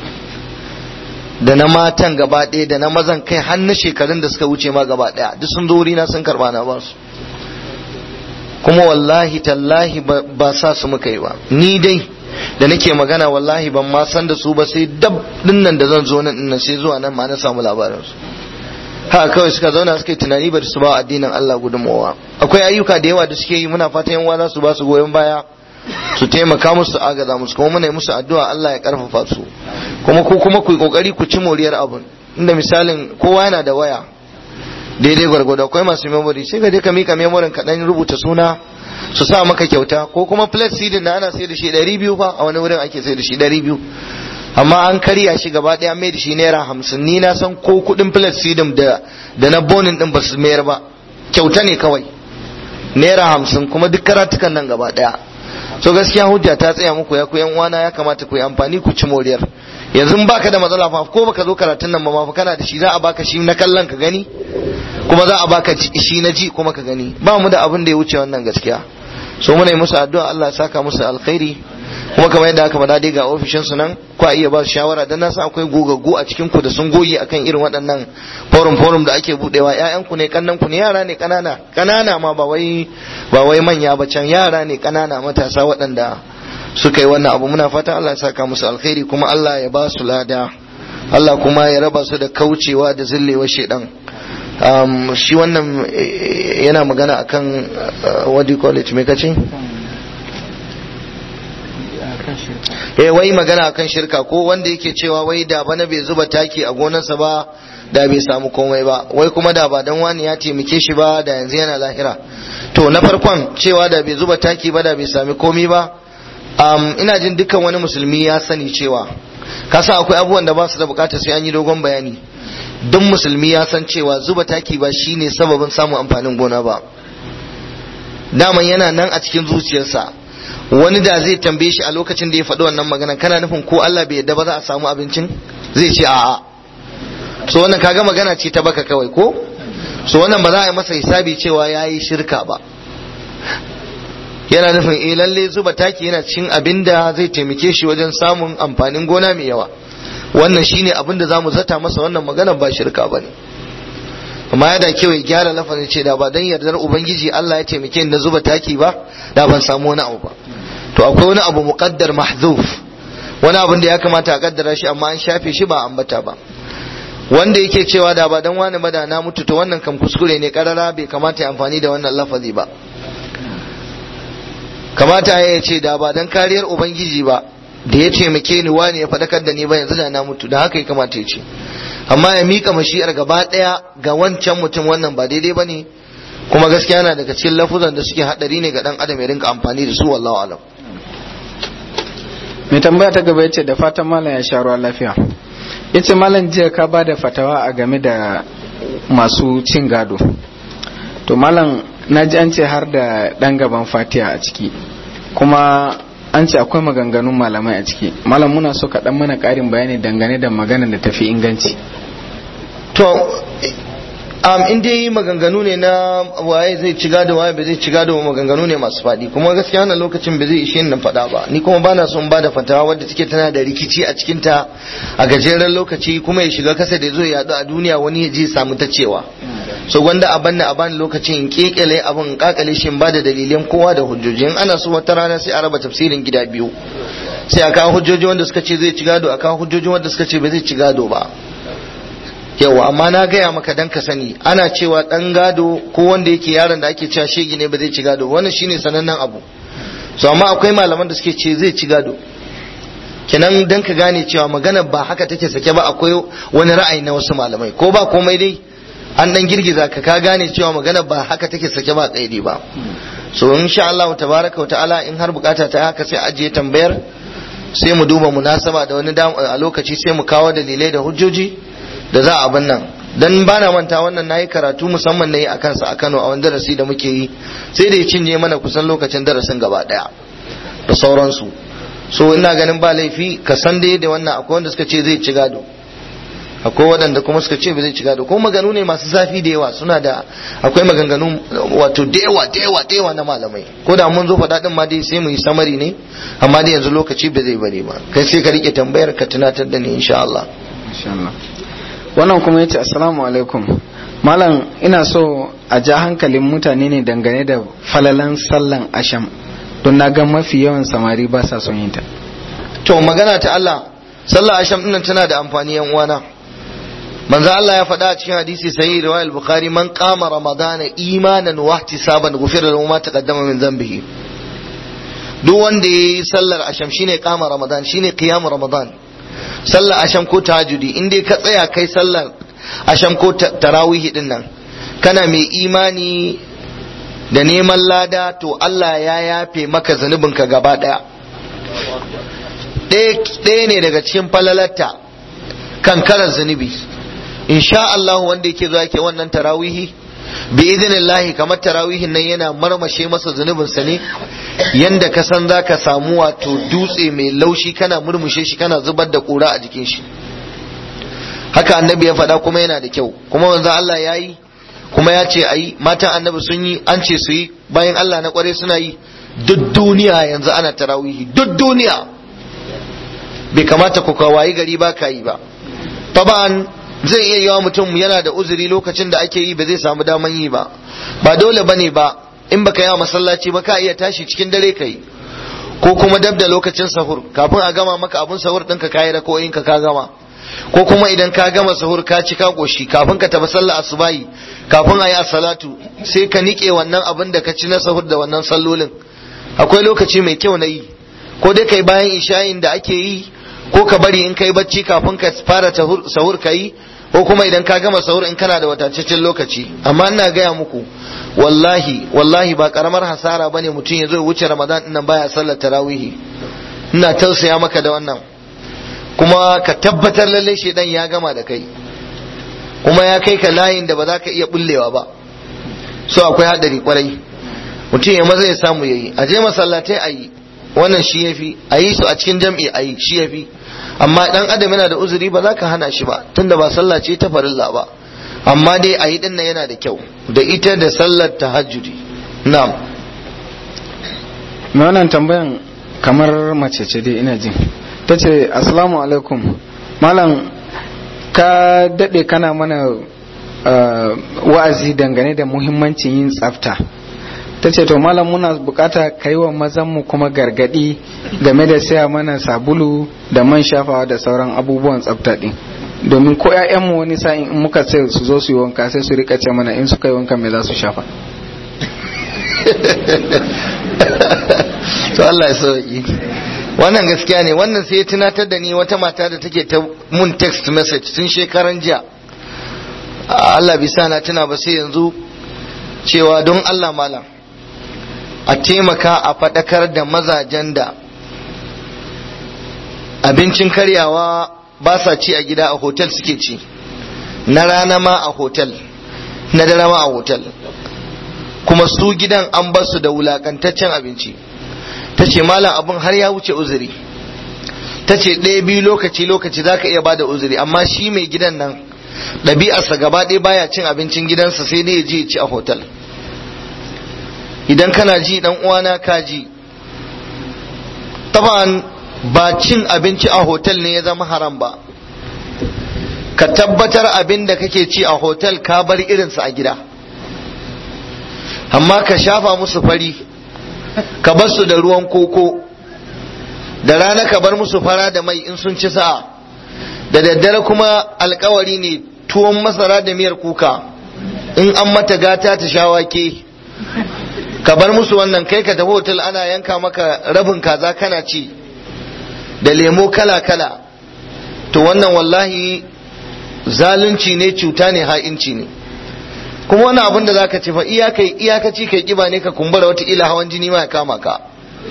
da na matan gaba ɗaya da na mazan, kai har na shekarun da suka wuce ma gaba ɗaya duk sun zo wurina sun karɓa na ba su. Kuma wallahi tallahi ba sa su muka yi ba. Ni dai da nake magana wallahi ban ma san da su ba, sai dab dinnan da zan zo nan sai zuwa nan ma na samu labarin su. Haka kawai suka zauna suka yi tunani bari su ba addinin Allah gudunmawa. Akwai ayyuka da yawa da suke yi, muna fatan yan uwa za su ba su goyon baya, su taimaka musu, agaza musu, kuma muna yi musu addu'a Allah ya karfafa su. Kuma ku yi kokari ku ci moriyar abun. Inda misalin kowa yana da waya daidai gwargwado, akwai masu memory, sai ka je ka mika memorin ka dan rubuta suna su sa maka kyauta, ko kuma flat CD da ana sai da shi 200 fa, a wani wurin ake sai da shi 200, amma an karya shi gaba daya mai da shi naira 50. Ni na san ko kudin flat CD da na bonin din ba su mayar ba, kyauta ne kawai naira 50, kuma duk karatukan nan gaba daya. So gaskiya hujja ta tsaya muku ya ku yan uwana, ya kamata ku yi amfani ku ci moriyar. Yanzu in baka da matsala fa, ko baka zo karatun nan ba ma fa kana da shi, za a baka shi na kallon ka gani, kuma za a baka shi na ji kuma ka gani. Ba mu da abin da ya wuce wannan gaskiya. So muna yi musu addu'a Allah ya saka musu alkhairi, kuma kamar yadda aka faɗa dai ga ofishin su nan, ku a iya ba su shawara, dan na san akwai gogaggu a cikin ku da sun goyi akan irin waɗannan forum da ake budewa. ƴaƴan ku ne, kannan ku ne, yara ne kanana ma ba wai manya ba, can yara ne kanana matasa waɗanda suka yi wannan abu. Muna fatan Allah ya saka musu alkhairi, kuma Allah ya ba su lada, Allah kuma ya raba su da kaucewa da zillewa shedan. Shi wannan yana magana akan what do you call it, me kace? Wai magana akan shirka, ko wanda yake cewa wai da bana bai zuba taki a gonarsa ba da bai samu komai ba, wai kuma da ba dan wani ya taimake shi ba da yanzu yana lahira. To na farkon cewa da bai zuba taki ba da bai sami komai ba, ina jin dukkan wani musulmi ya sani cewa, kasa akwai abubuwan da ba su da bukata sai an yi dogon bayani. Duk musulmi ya san cewa zuba taki ba shine sababin samun amfanin gona ba, daman yana nan a cikin zuciyarsa. Wani da zai tambaye shi a lokacin da ya faɗi wannan magana, kana nufin ko Allah bai yadda ba za a samu abincin, zai ce a'a. So wannan kaga magana ce ta baka kawai ko? So wannan ba za a yi masa hisabi cewa ya yi shirka ba. Yana nufin lalle zuba taki yana cikin abin da zai taimake shi wajen samun amfanin gona mai yawa. Wannan shine abin da zamu zata masa, wannan magana ba shirka bane. Amma ya da kyau ya gyara lafazin, ce da ba dan yardar ubangiji Allah ya taimake ni na zuba taki ba da ban samu wani abu ba. To akwai wani abu muqaddar mahzuf, wani abin da ya kamata a kaddara shi amma an shafe shi ba ambata ba. Wanda yake cewa da ba dan wani ba da na mutu, to wannan kam kuskure ne karara, bai kamata ya amfani da wannan lafazi ba. Kamata ya ce da ba dan kariyar ubangiji ba da ya taimake ni wani ya fadakar da ni ba yanzu da na mutu, da haka ya kamata ya ce. Amma ya mika mashi'ar gaba daya ga wancan mutum, wannan ba daidai bane, kuma gaskiya yana daga cikin lafuzan da suke hadari ne ga dan adam ya rinka amfani da su, wallahu alam.
mai tambaya ta gaba yace da fatan malam ya sha ruwa lafiya. Yace malam jiya ka ba da fatawa a game da masu cin gado. To malam naji an ce har da dan gaban Fatiha a ciki. Kuma an ce akwai maganganun malamai a ciki. Malam muna so ka dan mana karin bayani dangane da maganar da tafi inganci.
To in dai maganganu ne na waye zai ci gado waye ba zai ci gado maganganu ne masu faɗi, kuma gaskiya wannan lokacin ba zai ishe ni faɗa ba. Ni kuma bana son ba da fatawa wadda take tana da rikici a cikin ta a gajeren lokaci kuma ya shiga kasa da zo ya yaɗu a duniya wani ya je samu ta cewa. So gwanda a bani lokacin in kekele abin in kakale shi in ba da dalilan kowa da hujjoji. In ana so wata rana sai a raba tafsirin gida biyu, sai a kawo hujjoji wanda suka ce zai ci gado, a kawo hujjoji wanda suka ce ba zai ci gado ba. Yawa, amma na gaya maka dan ka sani, ana cewa dan gado ko wanda yake yaron da ake cewa shegi ne ba zai ci gado, wannan shine sanannen abu. So amma akwai malaman da suke ce zai ci gado. Kenan dan ka gane cewa magana ba haka take sake ba, akwai wani ra'ayi na wasu malamai. Ko ba komai dai an dan girgiza ka gane cewa magana ba haka take sake ba tsaye ba. So insha Allah tabaraka wa ta'ala in har bukata ta haka sai ajiye tambayar, sai mu duba munasaba da wani a lokaci sai mu kawo dalilai da hujjoji da za a abin nan. Dan bana manta wannan nayi karatu musamman nayi akan sa a Kano a wani darasi da muke yi, sai da ya cinye mana kusan lokacin darasin gaba daya da sauransu. So ina ganin ba laifi ka san dai da wannan akwai wanda suka ce zai ci gado, akwai waɗanda kuma suka ce ba zai ci gado, kuma maganganu ne masu zafi da yawa, suna da akwai maganganu wato da yawa na malamai. Ko da mun zo faɗa din ma dai sai mu yi samari ne, amma dai yanzu lokaci ba zai bari ba. Kai sai ka rike tambayar ka tunatar da ni insha Allah.
Wannan kuma yace assalamu alaikum malam, ina so a ja hankalin mutane ne dangane da falalan sallan asham, don na ga mafi yawan samari ba sa son yin ta.
To magana ta Allah, sallar asham dinnan tana da amfani yan uwana. Manzo Allah ya faɗa a cikin hadisi sahih riwayat al-Bukhari, man qama ramadana imanan wa ihtisaban ghufira lahu ma taqaddama min dhanbihi. Duk wanda yayi sallar asham shine qama ramadan, shine qiyam ramadan. Sallar asham ko tahajjudi, in dai ka tsaya kai sallar asham ko tarawih din nan kana mai imani da neman lada, to Allah ya yafe maka zanubinka gaba daya. Ɗaya ne daga cikin falalarta kankarar zunubi. Insha Allah wanda yake zuwa yake wannan tarawihi bi idinillahi, kamar tarawihin nan yana marmashe masa zunubinsa ne yanda ka san zaka samu wato dutse mai laushi kana murmushe shi kana zubar da kura a jikin shi. Haka annabi ya faɗa kuma yana da kyau, kuma manzo Allah ya yi kuma ya ce ayi, matan annabi sun yi, an ce su yi, bayan Allah na kware suna yi. Duk duniya yanzu ana tarawihi, duk duniya. Bai kamata ku kawayi gari ba ka yi ba. Taban zai iya yawa mutum yana da uzuri lokacin da ake yi ba zai samu daman yi ba. Ba dole bane ba, in baka yawa masallaci ba ka iya tashi cikin dare ka yi, ko kuma dab da lokacin sahur kafin a gama maka abun sahur ɗinka kayi rako'in ka gama, ko kuma idan ka gama sahur ka ci ka koshi kafin ka tafi sallah asubahi, kafin a yi salatu sai ka nike wannan abin da ka ci na sahur da wannan sallolin. Akwai lokaci mai kyau na yi, ko dai kai bayan isha'in da ake yi, ko ka bari in kai bacci kafin ka fara sahur ka yi, ko kuma idan ka gama sahur in kana da wadataccen lokaci. Amma ina gaya muku wallahi ba karamar hasara bane mutum ya zo wuce Ramadan din nan baya sallar tarawihi. Ina tausaya maka da wannan, kuma ka tabbatar lalle shedan ya gama da kai, kuma ya kai ka layin da ba za ka iya bullewa ba. So akwai hadari kwarai, mutum ya maza ya samu yayi, a je masallatai ayi, wannan shi yafi, ayi su a cikin jam'i ayi shi yafi. Amma dan adam yana da uzuri ba za ka hana shi ba, tunda ba sallah ce ta farilla ba. Amma dai ayi din nan yana da kyau, da ita da sallar tahajjudi. Na'am.
Me wannan tambayan kamar mace ce dai ina jin. Tace assalamu alaikum malam, ka dade kana mana wa'azi dangane da muhimmancin yin tsafta. Tace to malam muna bukata kai wa mazan mu kuma gargadi game da saya mana sabulu da man shafawa da sauran abubuwan tsafta din, domin ko ƴaƴan mu wani sa'in in muka ce su zo su yi wanka sai su rika ce mana in suka yi wanka me za su shafa.
To Allah ya sauki. Wannan gaskiya ne, wannan sai ya tunatar da ni wata mata da take ta mun text message tun shekaran jiya. Allah bisa na tuna ba sai yanzu, cewa don Allah malam a taimaka a faɗakar da mazajen da abincin karyawa ba sa ci a gida, a hotel suke ci, na rana ma a hotel, na dare ma a hotel, kuma su gidan an basu da wulakantaccen abinci. Ta ce malam abin har ya wuce uzuri, ta ce ɗaya biyu lokaci za ka iya bada uzuri, amma shi mai gidan nan ɗabi'arsa gaba ɗaya baya cin abincin gidansa, sai dai ya je ya ci a hotel. Idan kana ji dan uwana ka ji, taban ba cin abinci a hotel ne ya zama haram ba, ka tabbatar abin da kake ci a hotel ka bar irinsa a gida, amma ka shafa musu fari, ka bar su da ruwan koko, da rana ka bar musu fara da mai in sun ci sa'a, da daddare kuma alkawari ne tuwon masara da miyar kuka, in an mata gata ta sha wake, ka bar musu wannan. Kai ka tafi hotel ana yanka maka rabin kaza kana ci da lemo kala kala, to wannan wallahi zalunci ne, cuta ne, ha'inci ne. kuma wani abin da zaka ci fa iyakaci kai kiba ne ka kumbura wata ila hawan jini ma ya kama ka.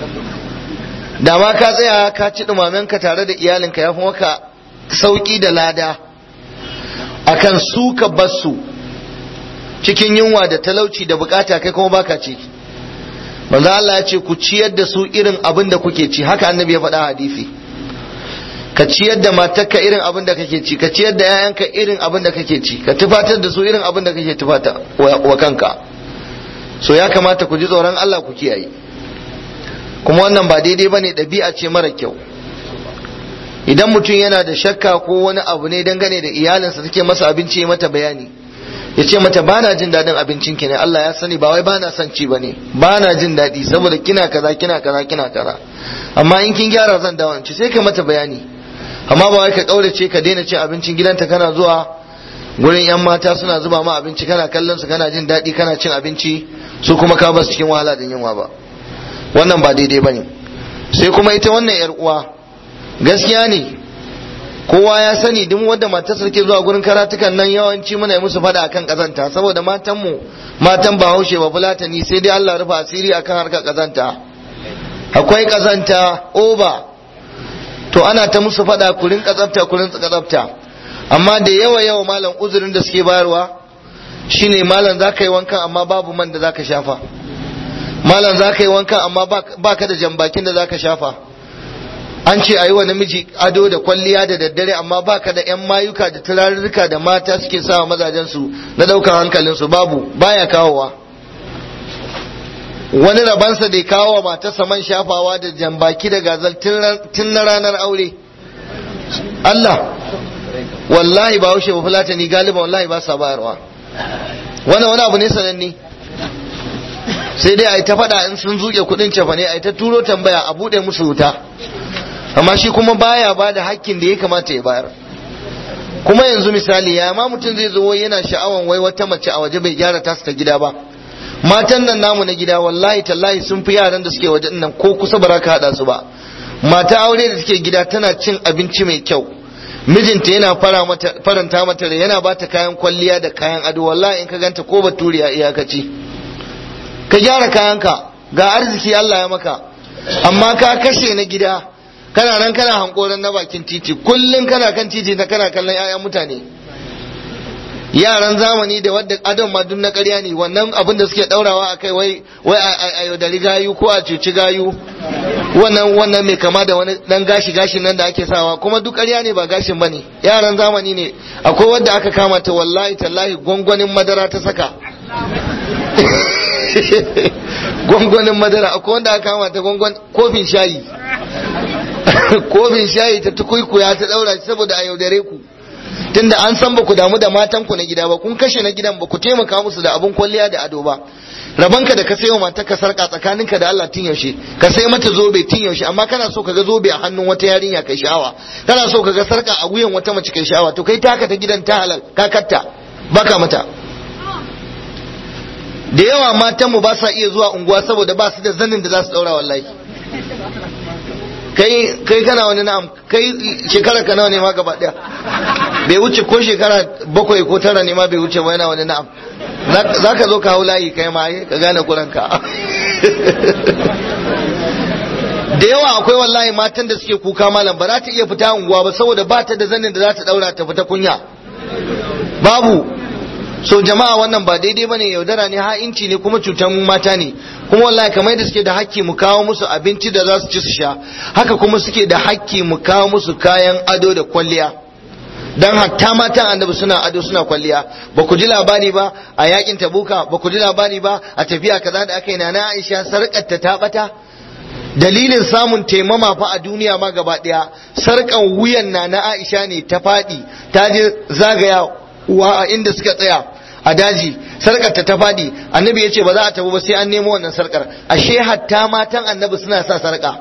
Da ma ka tsaya ka ci dumamen ka tare da iyalinka ya fi maka sauki da lada akan su ka basu cikin yunwa da talauci da bukata kai kuma baka ci. manzo Allah ya ce ku ciyar da su irin abin da kuke ci, haka annabi ya faɗa hadisi. Ka ciyar da matarka irin abin da kake ci, ka ciyar da 'ya'yanka irin abin da kake ci, ka tufatar da su irin abin da kake tufata wa kanka. So ya kamata ku ji tsoron Allah ku kiyaye. Kuma wannan ba daidai bane, ɗabi'a ce mara kyau. Idan mutum yana da shakka ko wani abu ne dangane da iyalinsa take masa abinci ya mata bayani, ya ce mata ba na jin daɗin abincin ki ne, Allah ya sani, ba wai ba na son ci ba ne, ba na jin daɗi saboda kina kaza kina kaza kina kaza, amma in kin gyara zan dawo in ci, sai ka mata bayani. Amma ba wai ka kaurace ka daina cin abincin gidanta, kana zuwa gurin yan mata suna zuba ma abinci, kana kallon su kana jin daɗi kana cin abinci, su kuma ka basu cikin wahala da yunwa ba. Wannan ba daidai bane. Sai kuma ita wannan yar uwa, gaskiya ne kowa ya sani duk wanda matarsa ke zuwa gurin karatukan nan yawanci muna yi musu fada akan kazanta, saboda matan Bahaushe ba Fulatani sai dai Allah rufa asiri akan harkar kazanta. Akwai kazanta oba, to ana ta musu fada kurin kazafta, amma da yawa malam uzurin da suke bayarwa shine malam zaka yi wankan amma babu man da zaka shafa, malam zaka yi wankan amma baka da jambakin da zaka shafa. An ce a yi wa namiji ado da kwalliya da daddare amma baka da 'yan mayuka da turarurruka da mata suke sawa mazajensu na ɗaukar hankalinsu, baya kawowa. Wani rabansa da ya kawo wa matarsa man shafawa da jambaki da gazal tun na ranar aure. Allah wallahi ba haushe ba Fulatani galiba wallahi ba sa bayarwa. Wani abu ne sananne, sai dai a yi ta faɗa in sun zuke kuɗin cefa ne, a yi ta turo tambaya a buɗe musu wuta, amma shi kuma baya ba da hakkin da ya kamata ya bayar. Kuma yanzu misali ya ma mutum zai zo yana sha'awan wai wata mace a waje bai gyara tasu ta gida ba. Matan nan namu na gida wallahi tallahi sun fi yaran da suke waje nan ko kusa ba ka hada su ba. Mata aure da suke gida tana cin abinci mai kyau, mijinta yana faranta mata da yana bata kayan kwalliya da kayan ado, wallahi in ka ganta ko baturiya iyakaci. Ka gyara kayanka, ga arziki Allah ya maka, amma ka kashe na gida, kana nan kana hankoran na bakin titi, kullum kana kan titi na kana kallon 'ya'yan mutane, yaran zamani da wadda adon ma duk na ƙarya ne. Wannan abin da suke daurawa a kai wai a yaudari gayu ko a cuci gayu, wannan mai kama da wani dan gashi nan da ake sawa, kuma duk ƙarya ne, ba gashin bane, yaran zamani ne. Akwai wadda aka kama ta wallahi tallahi gwangwanin madara ta saka gwangwanin madara. Akwai wanda aka kama ta kofin shayi kofin shayi ta tukuikuya ta daura shi saboda a yaudare ku, tunda an san ba ku damu da matan ku na gida ba, kun kashe na gidan, ba ku taimaka musu da abun kwalliya da ado ba. Rabanka da ka sayo mata ka sarka tsakaninka da Allah tun yaushe, ka sai mata zobe tun yaushe, amma kana so ka ga zobe a hannun wata yarinya kai sha'awa, kana so ka ga sarka a wuyan wata mace kai sha'awa, to kai taka ta gidan ta halal ka katta baka mata. Da yawa matanmu ba sa iya zuwa unguwa saboda ba su da zanin da za su daura wallahi. Kai kana wani na'am, kai shekara ka nawa ne ma gaba daya, bai wuce ko shekara 7 ko 9 ne ma bai wuce ba, yana wani na'am. Za ka zo ka hau layi kai ma ka gane kuranka. da yawa akwai wallahi matan da suke kuka malam ba za ta iya fita unguwa ba saboda ba ta da zanin da za ta daura ta fita kunya babu. So jama'a wannan ba daidai bane, yaudara ne, ha'inci ne, kuma cutan mata ne. Kuma wallahi kamar da suke da hakki mu kawo musu abinci da za su ci su sha, haka kuma suke da hakki mu kawo musu kayan ado da kwalliya. Dan hatta matan annabi suna ado suna kwalliya. Ba ku ji labari ba a yakin Tabuka, ba ku ji labari ba a tafiya kaza da aka yi na Aisha sarkar ta bata. Dalilin samun taimama fa a duniya ma gaba daya sarkan wuyan na Aisha ne ta fadi, ta je zagaya wa inda suka tsaya a daji, sarkar ta fadi. Annabi ya ce ba za a tabu ba sai an nemo wannan sarkar. Ashe hatta matan annabi suna sa sarka,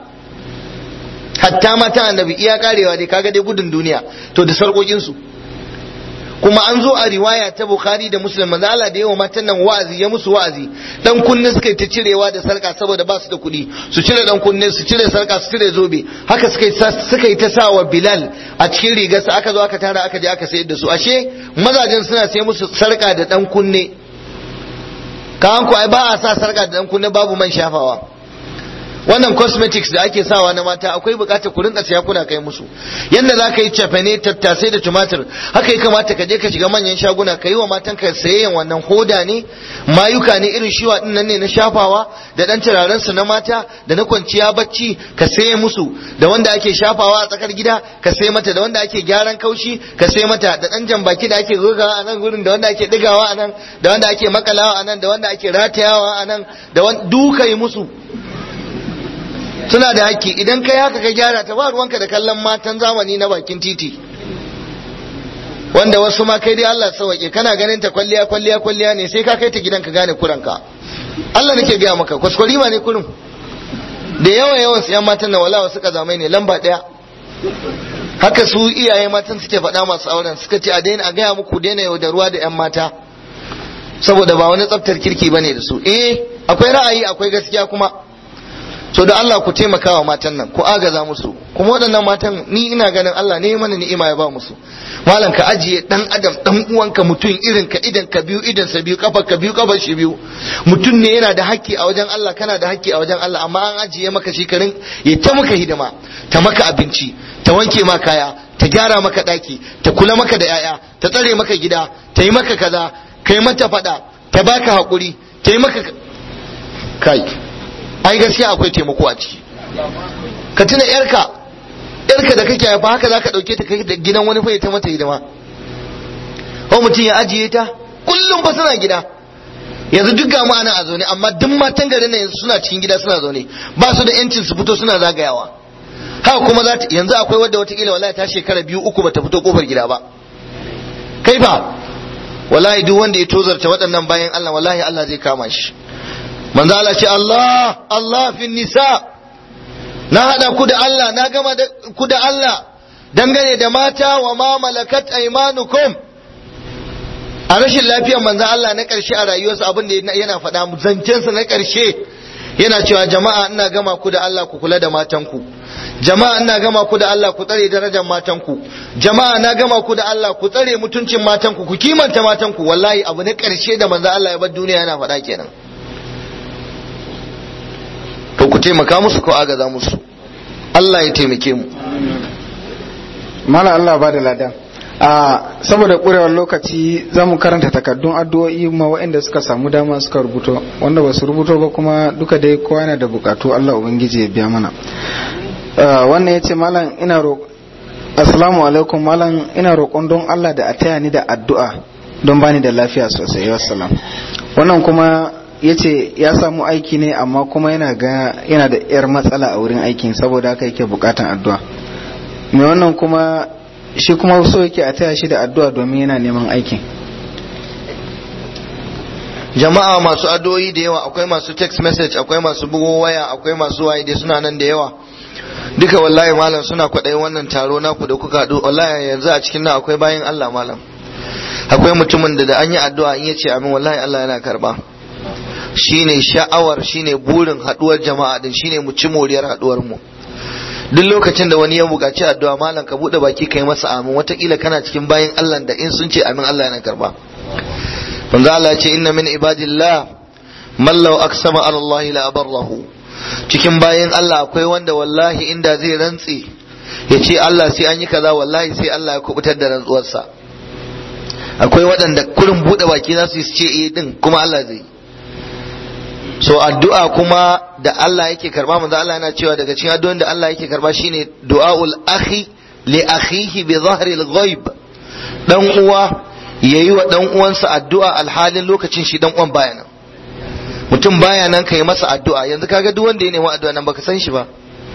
hatta matan annabi, iya karewa dai kaga dai gudun duniya to da sarkokin su. Kuma an zo a riwaya ta Bukhari da Muslim, manzo Allah da yawa matan nan wa'azi, ya musu wa'azi. Dan kunne suka yi ta cirewa da sarka saboda ba su da kuɗi, su cire dan kunne, su cire sarka, su cire zobe. Haka suka yi ta sawa Bilal a cikin rigarsa, aka zo aka tara aka je aka sayar da su. Ashe mazajen suna sai musu sarka da dan kunne. Kawan ku ai ba a sa sarka da dan kunne babu man shafawa. Wannan cosmetics da ake sawa na mata akwai bukatar ku rinka siya kuna kai musu. Yanda za ka yi cefane, tattasai da tumatir, haka ya kamata ka je ka shiga manyan shaguna ka yi wa matan ka sayayyan wannan hoda ne, mayuka ne, irin shiwa din nan ne na shafawa, da dan turaren su na mata da na kwanciya bacci ka saye musu, da wanda ake shafawa a tsakar gida ka saye mata, da wanda ake gyaran kaushi ka saye mata, da dan jambaki da ake gogawa a nan gurin, da wanda ake digawa a nan, da wanda ake makalawa a nan, da wanda ake ratayawa a nan, da duka yi musu. Suna da haƙƙi. Idan kai haka ka gyara ta, ba ruwanka da kallon matan zamani na bakin titi, wanda wasu ma kai dai Allah sauke, kana ganin ta kwalliya ne, sai ka kai ta gidan ka gane kuranka. Allah nake gaya maka, kwaskwarima ne kurin. Da yawan su yan matan na wala wasu kazamai ne lamba ɗaya. Haka su iyaye matan suke faɗa masu auren, suka ce a gaya muku daina yaudaruwa da yan mata, saboda ba wani tsaftar kirki bane da su. Akwai ra'ayi, akwai gaskiya kuma. So da Allah ku taimaka wa matan nan, ku agaza musu. Kuma waɗannan matan ni ina ganin Allah ne mana ni'ima ya ba musu. Malam ka ajiye dan adam, dan uwanka mutum irin ka, idan ka biyu, idan sa biyu, kafar ka biyu, kafar shi biyu. Mutum ne yana da haƙƙi a wajen Allah, kana da haƙƙi a wajen Allah, amma an ajiye maka shi karin ya ta maka hidima, ta maka abinci, ta wanke ma kaya, ta gyara maka ɗaki, ta kula maka da 'ya'ya, ta tsare maka gida, ta yi maka kaza, kai mata faɗa, ta baka haƙuri, ta yi maka kai. Ai gaskiya akwai taimako a ciki. Ka tuna yarka da kake haifa, haka zaka dauke ta kai gidan wani fa ya ta mata hidima. Ko mutum ya ajiye ta kullum fa suna gida. Yanzu duk ga mu ana a zaune, amma duk matan garin nan suna cikin gida suna zaune, ba su da yancin su fito suna zagayawa. Haka kuma yanzu akwai wadda watakila wallahi ta shekara 2-3 bata fito kofar gida ba. Kai fa wallahi duk wanda ya tozarta waɗannan bayan Allah, wallahi Allah zai kama shi. Manzo Allah ce Allah fi nisa, na hada ku da Allah, na gama ku da Allah dangane da mata wa ma malakat aymanukum. A rashin lafiyar manzo Allah na karshe a rayuwarsa, abin da yana faɗa zancensa na karshe yana cewa jama'a ina gama ku da Allah, ku kula da matanku. Jama'a ina gama ku da Allah, ku tsare darajar matanku. Jama'a na gama ku da Allah, ku tsare mutuncin matanku, ku kimanta matanku. Wallahi abu na karshe da manzo Allah ya bar duniya yana faɗa kenan. To ku taimaka musu ko agaza musu. Allah ya taimake mu.
Mala Allah ba da lada. Saboda ƙurewar lokaci za mu karanta takardun addu'o'i ma waɗanda suka samu dama suka rubuto, wanda ba su rubuto ba kuma duka dai kowa yana da bukatu, Allah ubangiji ya biya mana. Wannan ya ce malam assalamu alaikum malam, ina roƙon don Allah da a taya ni da addu'a don bani da lafiya sosai. Wassalam. Wannan kuma ya ce ya samu aiki ne, amma kuma yana da yar matsala a wurin aikin, saboda haka yake bukatan addu'a. Mai wannan kuma shi kuma so yake a taya shi da addu'a domin yana neman aikin.
Jama'a masu addu'o'i da yawa, akwai masu text message, akwai masu bugo waya, akwai masu waye dai suna nan da yawa. Duka wallahi malam suna kwaɗayin wannan taro naku da kuka haɗu. Wallahi yanzu a cikin nan akwai bayin Allah malam. Akwai mutumin da an yi addu'a in yace amin wallahi Allah yana karba. Shine sha'awar, shine burin haduwar jama'a din, shine mu ci moriyar haduwar mu. Duk lokacin da wani ya buƙaci addu'a malam ka bude baki kai masa amin, watakila kana cikin bayin Allah da in sun ce amin Allah yana karba. Manzo Allah ya ce inna min ibadillah man law aqsama ala Allah la abarrahu cikin bayin Allah akwai wanda wallahi inda zai rantse ya ce Allah sai an yi kaza, wallahi sai Allah ya kubutar da rantsuwarsa. Akwai waɗanda kurin buɗe baki za su ce eh din kuma Allah zai. So addu'a kuma da Allah yake karba, manzo Allah yana cewa daga cikin addu'o'in da Allah yake karba shine du'aul akhi li akhihi bi dhahri al-ghaib. Dan uwa yayi wa dan uwansa addu'a alhalin lokacin shi dan uwan baya nan. Mutum baya nan kai masa addu'a, yanzu kaga duk wanda ya nemi addu'a nan baka san shi ba,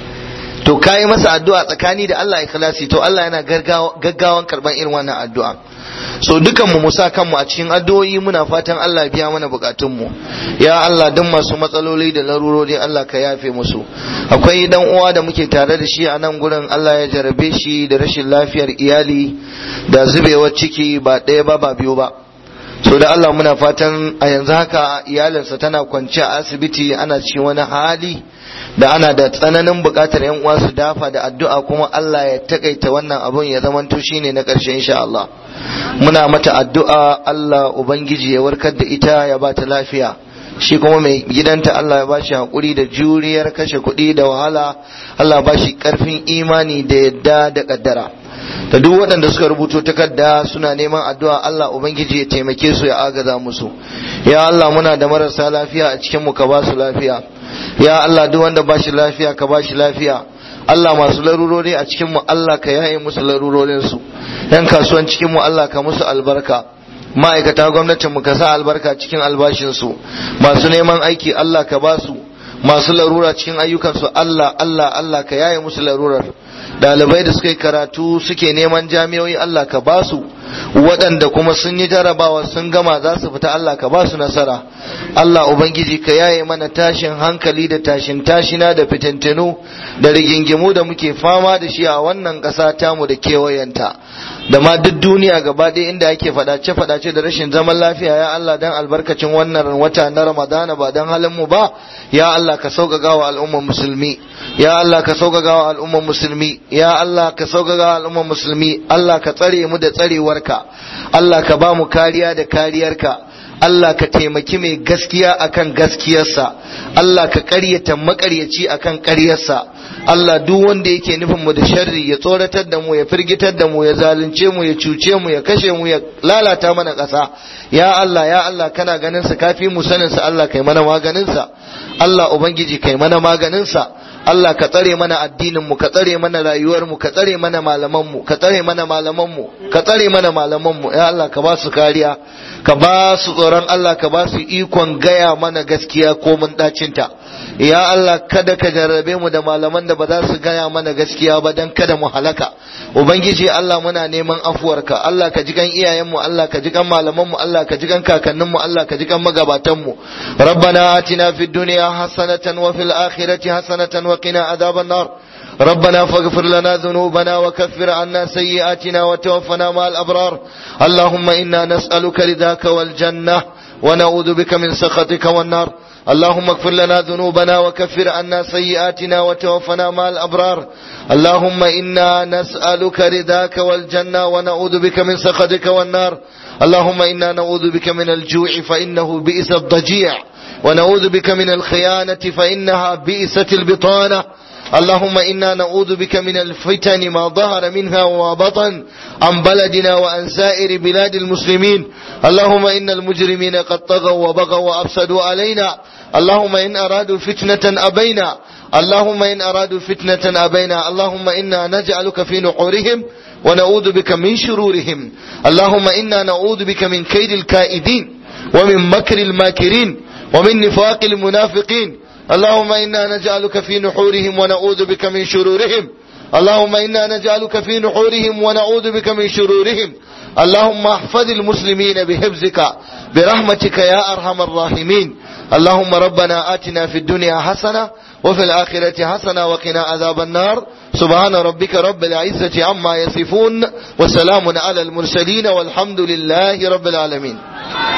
to kai masa addu'a tsakani da Allah ikhlasi, to Allah yana gaggawan karban irin wannan addu'a. So dukan mu musa kanmu a cikin addu'o'i, muna fatan Allah biya mana bukatun mu. Ya Allah, duk masu matsaloli da larurori Allah ka yafe musu. Akwai dan uwa da muke tare da shi a nan gurin, Allah ya jarabe shi da rashin lafiyar iyali da zubewar ciki, ba ɗaya ba ba biyu ba. So da Allah muna fatan a yanzu haka iyalinsa tana kwance a asibiti, ana cikin wani hali da ana da tsananin bukatar yan uwa su dafa da addu'a, kuma Allah ya takaita wannan abun ya zamanto shine na ƙarshe insha Allah. Muna mata addu'a Allah ubangiji ya warkar da ita, ya ba ta lafiya. Shi kuma mai gidanta Allah ya bashi hakuri da juriyar kashe kuɗi da wahala, Allah ba shi ƙarfin imani da yadda da kaddara. Da duk waɗanda suka rubuto takarda suna neman addu'a, Allah ubangiji ya taimake su, ya agaza musu. Ya Allah, muna da marasa lafiya a cikin mu, ka ba su lafiya. Ya Allah, duk wanda ba shi lafiya ka ba shi lafiya. Allah, masu larurori a cikin mu Allah ka yaye musu larurorin su. Yan kasuwan cikin mu Allah ka musu albarka. Ma'aikata gwamnatin mu ka sa albarka cikin albashin su. Masu neman aiki Allah ka ba su. Masu larura cikin ayyukan su Allah ka yaye musu larurar. Dalibai da suka yi karatu suke neman jami'o'i Allah ka ba su, waɗanda kuma sun yi jarabawa sun gama za su fita Allah ka ba su nasara. Allah ubangiji ka yaye mana tashin hankali da tashin tashina da fitintinu da rigingimu da muke fama da shi a wannan ƙasa tamu da kewayenta, da ma duk duniya gaba ɗaya inda ake faɗace da rashin zaman lafiya. Ya Allah, dan albarkacin wannan wata na Ramadana, ba dan halin mu ba, ya Allah ka sauƙaƙa wa al'ummar musulmi. Ya Allah ka sauƙaƙa wa al'ummar musulmi. Ya Allah ka sauƙaƙa wa al'ummar musulmi. Allah ka tsare mu da tsarewarka. Allah ka ba mu kariya da kariyarka. Allah ka taimaki mai gaskiya akan gaskiyarsa. Allah ka ƙaryata maƙaryaci akan ƙaryarsa. Allah, duk wanda yake nufin mu da sharri, ya tsoratar da mu, ya firgitar da mu, ya zalunce mu, ya cuce mu, ya kashe mu, ya lalata mana ƙasa, ya Allah kana ganin sa, kafi mu sanin sa. Allah kai mana maganin sa. Allah ubangiji kai mana maganin sa. Allah ka tsare mana addinin mu, ka tsare mana rayuwar mu, ka tsare mana malaman mu, ka tsare mana malaman mu, ka tsare mana malaman mu. Ya Allah, ka ba su kariya, ka ba su tsoron Allah, ka ba su ikon gaya mana gaskiya ko mun dacinta. Ya Allah, kada ka jarrabe mu da malaman da ba za su gaya mana gaskiya ba, dan kada mu halaka. Ubangiji Allah, muna neman afuwarka. Allah ka ji kan iyayen mu, Allah ka ji kan malaman mu, Allah ka ji kan kakannin mu, Allah ka ji kan magabatan mu. Rabbana atina fid dunya hasanatan wa fil akhirati hasanatan wa qina adhaban nar. ربنا فاغفر لنا ذنوبنا وكفر عنا سيئاتنا وتوفنا مع الأبرار. اللهم إنا نسألك رضاك والجنة ونعوذ بك من سخطك والنار. اللهم اغفر لنا ذنوبنا وكفر عنا سيئاتنا وتوفنا مع الأبرار. اللهم إنا نسألك رضاك والجنة ونعوذ بك من سخطك والنار. اللهم إنا نعوذ بك من الجوع فإنه بئس الضجيع، ونعوذ بك من الخيانة فإنها بئست البطانة. اللهم إنا نعوذ بك من الفتن ما ظهر منها وما بطن عن بلدنا وعن سائر بلاد المسلمين. اللهم إن المجرمين قد طغوا وبغوا وأفسدوا علينا. اللهم إن أرادوا فتنة أبينا. اللهم إن أرادوا فتنة أبينا. اللهم إنا نجعلك في نحورهم ونعوذ بك من شرورهم. اللهم إنا نعوذ بك من كيد الكائدين ومن مكر الماكرين ومن نفاق المنافقين. اللهم إنا نجعلك في نحورهم ونعوذ بك من شرورهم. اللهم إنا نجعلك في نحورهم ونعوذ بك من شرورهم. اللهم احفظ المسلمين بحفظك برحمتك يا أرحم الراحمين. اللهم ربنا آتنا في الدنيا حسنة وفي الآخرة حسنة وقنا عذاب النار. سبحان ربك رب العزة عما يصفون وسلام على المرسلين والحمد لله رب العالمين.